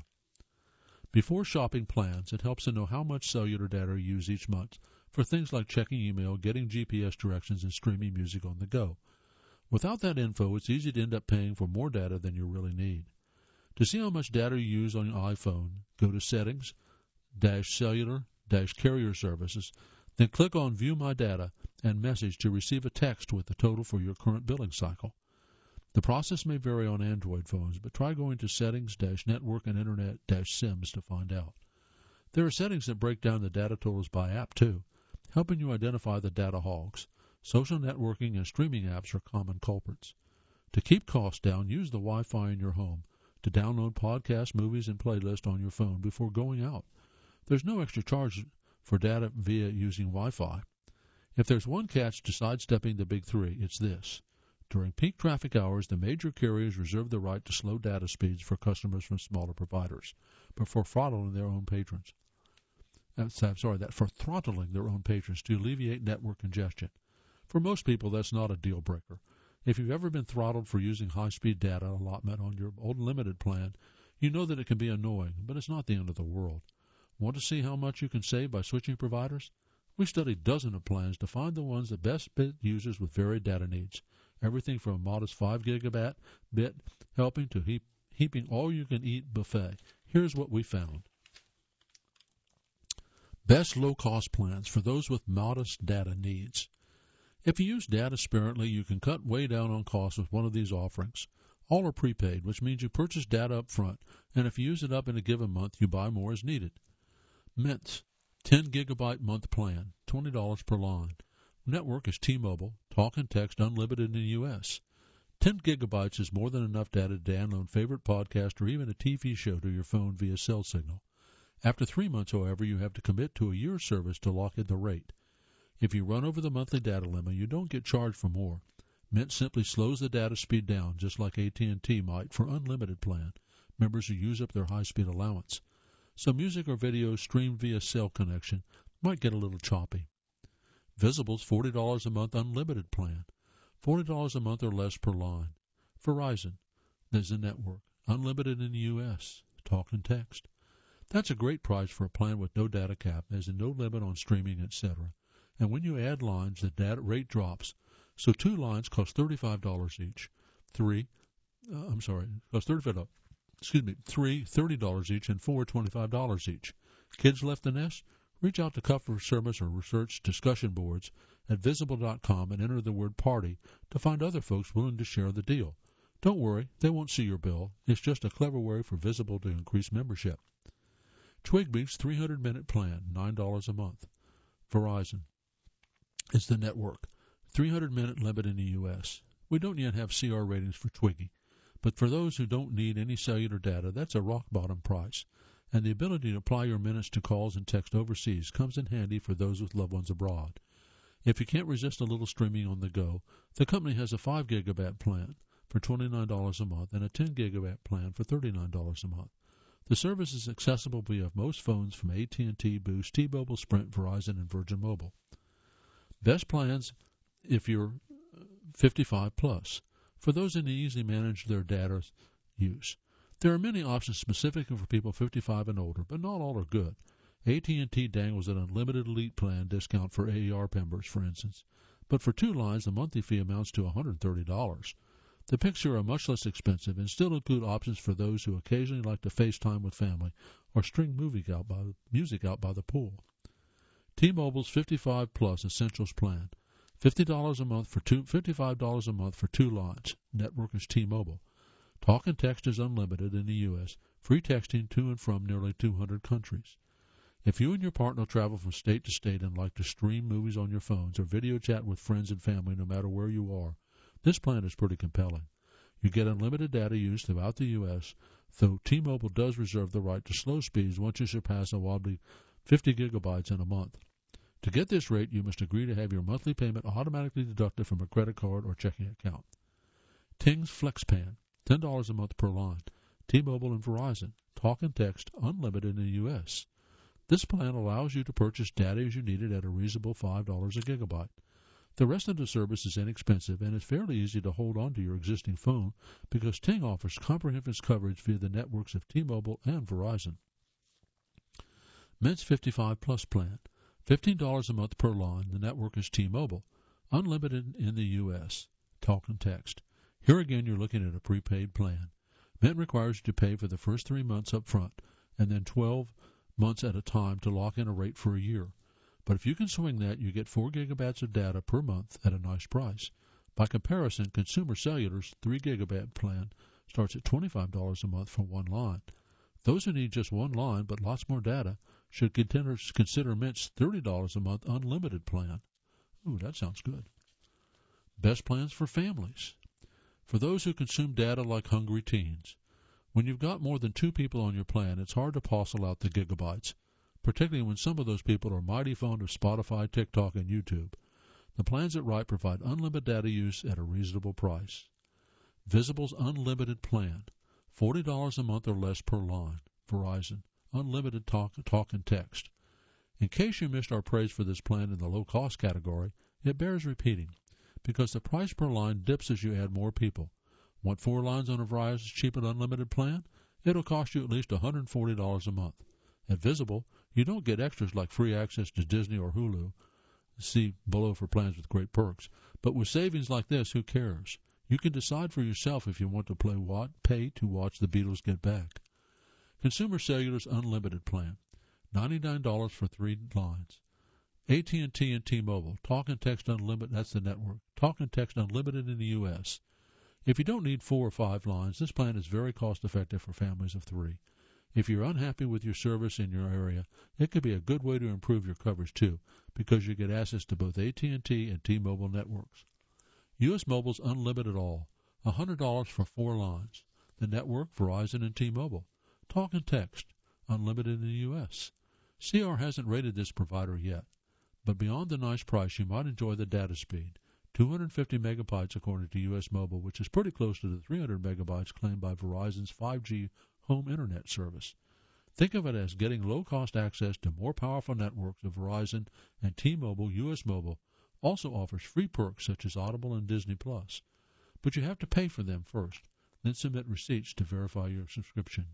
Before shopping plans, it helps to know how much cellular data you use each month for things like checking email, getting G P S directions, and streaming music on the go. Without that info, it's easy to end up paying for more data than you really need. To see how much data you use on your iPhone, go to Settings, dash Cellular, dash Carrier Services, then click on View My Data and Message to receive a text with the total for your current billing cycle. The process may vary on Android phones, but try going to Settings, dash Network, and Internet, dash Sims to find out. There are settings that break down the data totals by app, too, helping you identify the data hogs. Social networking and streaming apps are common culprits. To keep costs down, use the Wi-Fi in your home to download podcasts, movies, and playlists on your phone before going out. There's no extra charge for data via using Wi-Fi. If there's one catch to sidestepping the big three, it's this. During peak traffic hours, the major carriers reserve the right to slow data speeds for customers from smaller providers, but for throttling their own patrons. I'm sorry, that for throttling their own patrons to alleviate network congestion. For most people, that's not a deal breaker. If you've ever been throttled for using high-speed data allotment on your old limited plan, you know that it can be annoying, but it's not the end of the world. Want to see how much you can save by switching providers? We studied dozens of plans to find the ones that best fit users with varied data needs. Everything from a modest five gigabit bit helping to heap, heaping all-you-can-eat buffet. Here's what we found. Best low-cost plans for those with modest data needs. If you use data sparingly, you can cut way down on costs with one of these offerings. All are prepaid, which means you purchase data up front, and if you use it up in a given month, you buy more as needed. Mint's ten gigabyte month plan, twenty dollars per line. Network is T-Mobile, talk and text unlimited in the U S ten gigabytes is more than enough data to download favorite podcast or even a T V show to your phone via cell signal. After three months, however, you have to commit to a year's service to lock in the rate. If you run over the monthly data limit, you don't get charged for more. Mint simply slows the data speed down, just like A T and T might for unlimited plan, members who use up their high-speed allowance. So music or video streamed via cell connection might get a little choppy. Visible's forty dollars a month unlimited plan, forty dollars a month or less per line. Verizon, there's a network, unlimited in the U S, talk and text. That's a great price for a plan with no data cap, as in no limit on streaming, et cetera. And when you add lines, the data rate drops. So two lines cost thirty-five dollars each. Three, uh, I'm sorry, cost thirty-five dollars. Excuse me, three, thirty dollars each, and four, twenty-five dollars each. Kids left the nest? Reach out to customer service or research discussion boards at visible dot com and enter the word party to find other folks willing to share the deal. Don't worry, they won't see your bill. It's just a clever way for Visible to increase membership. Twigbeat's three hundred minute plan, nine dollars a month. Verizon is the network, three hundred minute limit in the U S. We don't yet have C R ratings for Twiggy, but for those who don't need any cellular data, that's a rock-bottom price. And the ability to apply your minutes to calls and text overseas comes in handy for those with loved ones abroad. If you can't resist a little streaming on the go, the company has a five gigabit plan for twenty-nine dollars a month and a ten gigabit plan for thirty-nine dollars a month. The service is accessible via most phones from A T and T, Boost, T-Mobile, Sprint, Verizon, and Virgin Mobile. Best plans if you're fifty-five plus, for those that easily manage their data use. There are many options specifically for people fifty-five and older, but not all are good. A T and T dangles an unlimited elite plan discount for A A R members, for instance. But for two lines, the monthly fee amounts to one hundred thirty dollars. The picks here are much less expensive and still include options for those who occasionally like to FaceTime with family or string movie out by, music out by the pool. T-Mobile's fifty-five plus Essentials plan, fifty dollars a month for two, fifty-five dollars a month for two lines. Network is T-Mobile. Talk and text is unlimited in the U S, free texting to and from nearly two hundred countries. If you and your partner travel from state to state and like to stream movies on your phones or video chat with friends and family no matter where you are, this plan is pretty compelling. You get unlimited data use throughout the U S, though T-Mobile does reserve the right to slow speeds once you surpass a wobbly fifty gigabytes in a month. To get this rate, you must agree to have your monthly payment automatically deducted from a credit card or checking account. Ting's FlexPan, ten dollars a month per line. T-Mobile and Verizon, talk and text, unlimited in the U S. This plan allows you to purchase data as you need it at a reasonable five dollars a gigabyte. The rest of the service is inexpensive and it's fairly easy to hold on to your existing phone because Ting offers comprehensive coverage via the networks of T-Mobile and Verizon. Mint's fifty-five plus plan, fifteen dollars a month per line. The network is T-Mobile, unlimited in the U S. Talk and text. Here again, you're looking at a prepaid plan. Mint requires you to pay for the first three months up front and then twelve months at a time to lock in a rate for a year. But if you can swing that, you get four gigabytes of data per month at a nice price. By comparison, Consumer Cellular's three gigabit plan starts at twenty-five dollars a month for one line. Those who need just one line but lots more data should consider, consider Mint's thirty dollars a month unlimited plan. Ooh, that sounds good. Best plans for families. For those who consume data like hungry teens, when you've got more than two people on your plan, it's hard to parcel out the gigabytes. particularly when some of those people are mighty fond of Spotify, TikTok, and YouTube. The plans at Wright provide unlimited data use at a reasonable price. Visible's Unlimited Plan, forty dollars a month or less per line. Verizon, unlimited talk, talk and text. In case you missed our praise for this plan in the low-cost category, it bears repeating, because the price per line dips as you add more people. Want four lines on a Verizon's cheap and unlimited plan? It'll cost you at least one hundred forty dollars a month. At Visible, you don't get extras like free access to Disney or Hulu. See below for plans with great perks. But with savings like this, who cares? You can decide for yourself if you want to play what, pay to watch the Beatles get back. Consumer Cellular's Unlimited Plan, ninety-nine dollars for three lines. A T and T and T-Mobile, Talk and Text Unlimited, that's the network. Talk and Text Unlimited in the U S If you don't need four or five lines, this plan is very cost-effective for families of three. If you're unhappy with your service in your area, it could be a good way to improve your coverage too, because you get access to both A T and T and T-Mobile networks. U S Mobile's Unlimited All, one hundred dollars for four lines. The network, Verizon and T-Mobile. Talk and Text, unlimited in the U S C R hasn't rated this provider yet, but beyond the nice price, you might enjoy the data speed, two hundred fifty megabytes according to U S Mobile, which is pretty close to the three hundred megabytes claimed by Verizon's five G home internet service. Think of it as getting low-cost access to more powerful networks of Verizon, and T-Mobile. U S Mobile also offers free perks such as Audible and Disney Plus, but you have to pay for them first, then submit receipts to verify your subscription.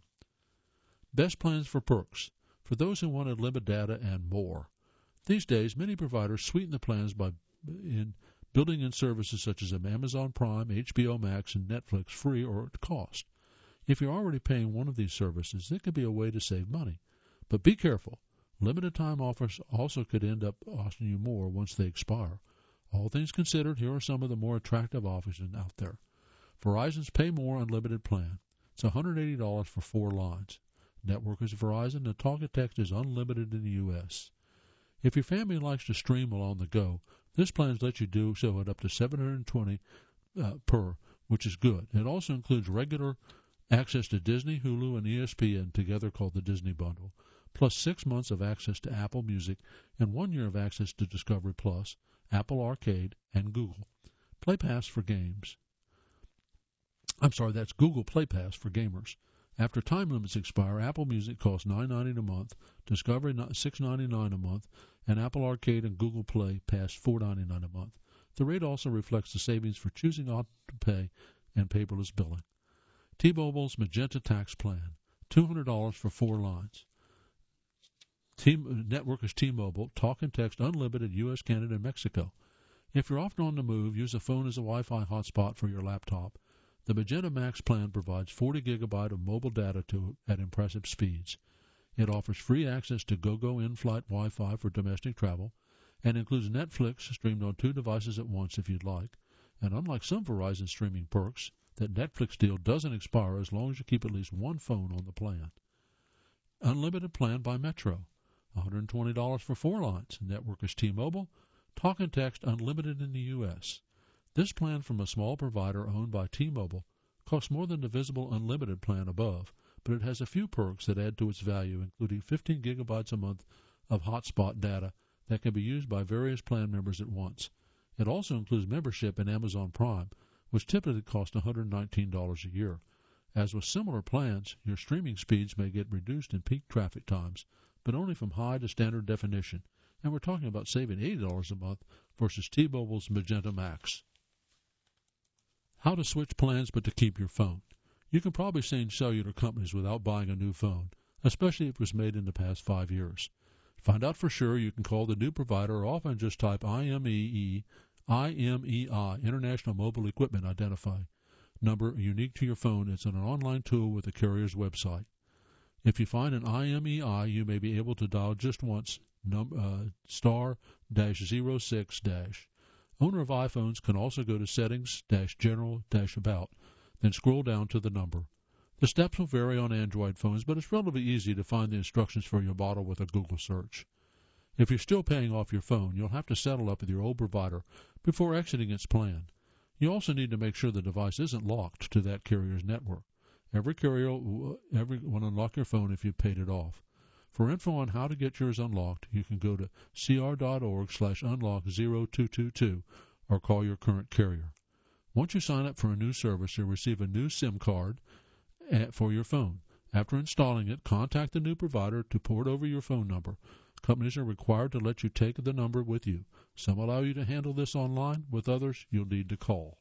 Best plans for perks, for those who want unlimited data and more. These days, many providers sweeten the plans by in building in services such as Amazon Prime, H B O Max, and Netflix free or at cost. If you're already paying one of these services, it could be a way to save money. But be careful. Limited time offers also could end up costing you more once they expire. All things considered, here are some of the more attractive offers out there. Verizon's Pay More Unlimited Plan. It's one hundred eighty dollars for four lines. Network is Verizon, and Talk and Text is unlimited in the U S If your family likes to stream while on the go, this plan lets you do so at up to seven hundred twenty dollars uh, per, which is good. It also includes regular access to Disney, Hulu, and E S P N, together called the Disney Bundle, plus six months of access to Apple Music and one year of access to Discovery Plus, Apple Arcade, and Google Play Pass for games. I'm sorry, that's Google Play Pass for gamers. After time limits expire, Apple Music costs nine dollars and ninety cents a month, Discovery six dollars and ninety-nine cents a month, and Apple Arcade and Google Play Pass four dollars and ninety-nine cents a month. The rate also reflects the savings for choosing auto-pay and paperless billing. T-Mobile's Magenta Tax Plan, two hundred dollars for four lines. T- network is T-Mobile, Talk and Text Unlimited, U S, Canada, and Mexico. If you're often on the move, use a phone as a Wi-Fi hotspot for your laptop. The Magenta Max plan provides forty gigabytes of mobile data to at impressive speeds. It offers free access to GoGo in-flight Wi-Fi for domestic travel and includes Netflix streamed on two devices at once if you'd like. And unlike some Verizon streaming perks, that Netflix deal doesn't expire as long as you keep at least one phone on the plan. Unlimited plan by Metro, one hundred twenty dollars for four lines. Network is T-Mobile, Talk and Text Unlimited in the U S This plan from a small provider owned by T-Mobile costs more than the Visible Unlimited plan above, but it has a few perks that add to its value, including fifteen gigabytes a month of hotspot data that can be used by various plan members at once. It also includes membership in Amazon Prime, which typically costs one hundred nineteen dollars a year. As with similar plans, your streaming speeds may get reduced in peak traffic times, but only from high to standard definition, and we're talking about saving eighty dollars a month versus T-Mobile's Magenta Max. How to switch plans but to keep your phone. You can probably change cellular companies without buying a new phone, especially if it was made in the past five years. To find out for sure, you can call the new provider or often just type I M E I, I M E I, International Mobile Equipment Identify number unique to your phone. It's an online tool with the carrier's website. If you find an I M E I, you may be able to dial just once, num, uh, star dash zero six dash. Owner of iPhones can also go to settings dash general dash about, then scroll down to the number. The steps will vary on Android phones, but it's relatively easy to find the instructions for your model with a Google search. If you're still paying off your phone, you'll have to settle up with your old provider before exiting its plan. You also need to make sure the device isn't locked to that carrier's network. Every carrier every, will unlock your phone if you've paid it off. For info on how to get yours unlocked, you can go to cr.org slash unlock 0222 or call your current carrier. Once you sign up for a new service, you'll receive a new SIM card for your phone. After installing it, contact the new provider to port over your phone number. Companies are required to let you take the number with you. Some allow you to handle this online. With others, you'll need to call.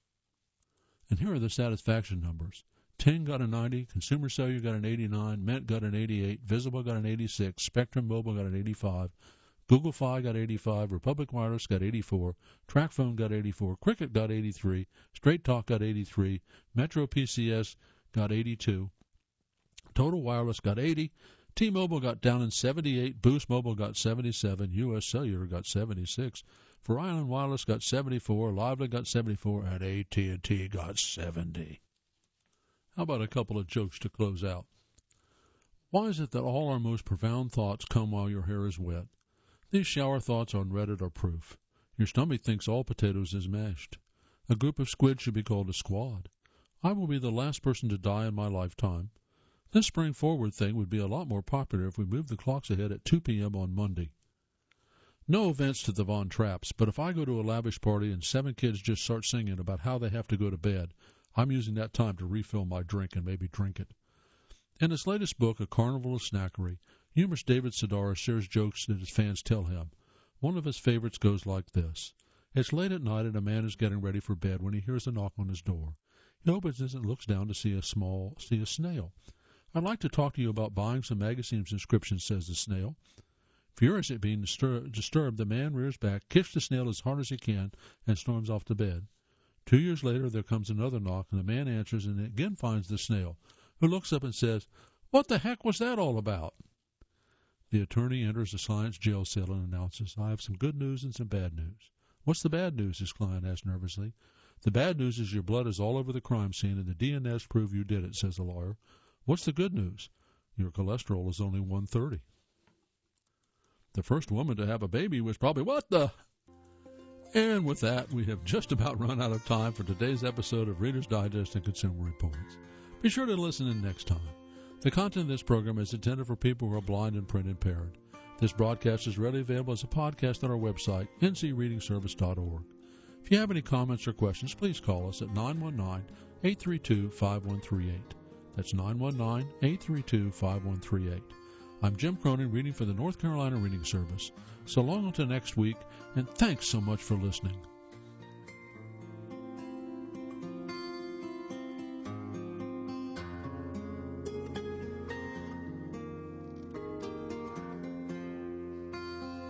And here are the satisfaction numbers. Ting got a ninety, Consumer Cellular got an eighty-nine, Mint got an eighty-eight, Visible got an eighty-six, Spectrum Mobile got an eighty-five, Google Fi got eighty-five, Republic Wireless got eighty-four, TracFone got eighty-four, Cricket got eighty-three, Straight Talk got eighty-three, Metro P C S got eighty-two, Total Wireless got eighty, T-Mobile got down in seventy-eight, Boost Mobile got seventy-seven, U S Cellular got seventy-six, Verizon Wireless got seventy-four, Lively got seventy-four, and A T and T got seventy. How about a couple of jokes to close out? Why is it that all our most profound thoughts come while your hair is wet? These shower thoughts on Reddit are proof. Your stomach thinks all potatoes is mashed. A group of squid should be called a squad. I will be the last person to die in my lifetime. This spring forward thing would be a lot more popular if we moved the clocks ahead at two p.m. on Monday. No offense to the Von Trapps, but if I go to a lavish party and seven kids just start singing about how they have to go to bed, I'm using that time to refill my drink and maybe drink it. In his latest book, A Carnival of Snackery, humorist David Sedaris shares jokes that his fans tell him. One of his favorites goes like this. It's late at night and a man is getting ready for bed when he hears a knock on his door. He opens it and looks down to see a small, see a snail. I'd like to talk to you about buying some magazine subscriptions, says the snail. Furious at being distur- disturbed, the man rears back, kicks the snail as hard as he can, and storms off to bed. Two years later, there comes another knock, and the man answers and again finds the snail, who looks up and says, "What the heck was that all about?" The attorney enters the client's jail cell and announces, "I have some good news and some bad news." "What's the bad news?" his client asks nervously. "The bad news is your blood is all over the crime scene, and the D N As prove you did it," says the lawyer. "What's the good news?" "Your cholesterol is only one thirty. The first woman to have a baby was probably, what the... And with that, we have just about run out of time for today's episode of Reader's Digest and Consumer Reports. Be sure to listen in next time. The content of this program is intended for people who are blind and print impaired. This broadcast is readily available as a podcast on our website, n c reading service dot org. If you have any comments or questions, please call us at nine one nine, eight three two, five one three eight. That's nine one nine, eight three two, five one three eight. I'm Jim Cronin, reading for the North Carolina Reading Service. So long until next week, and thanks so much for listening.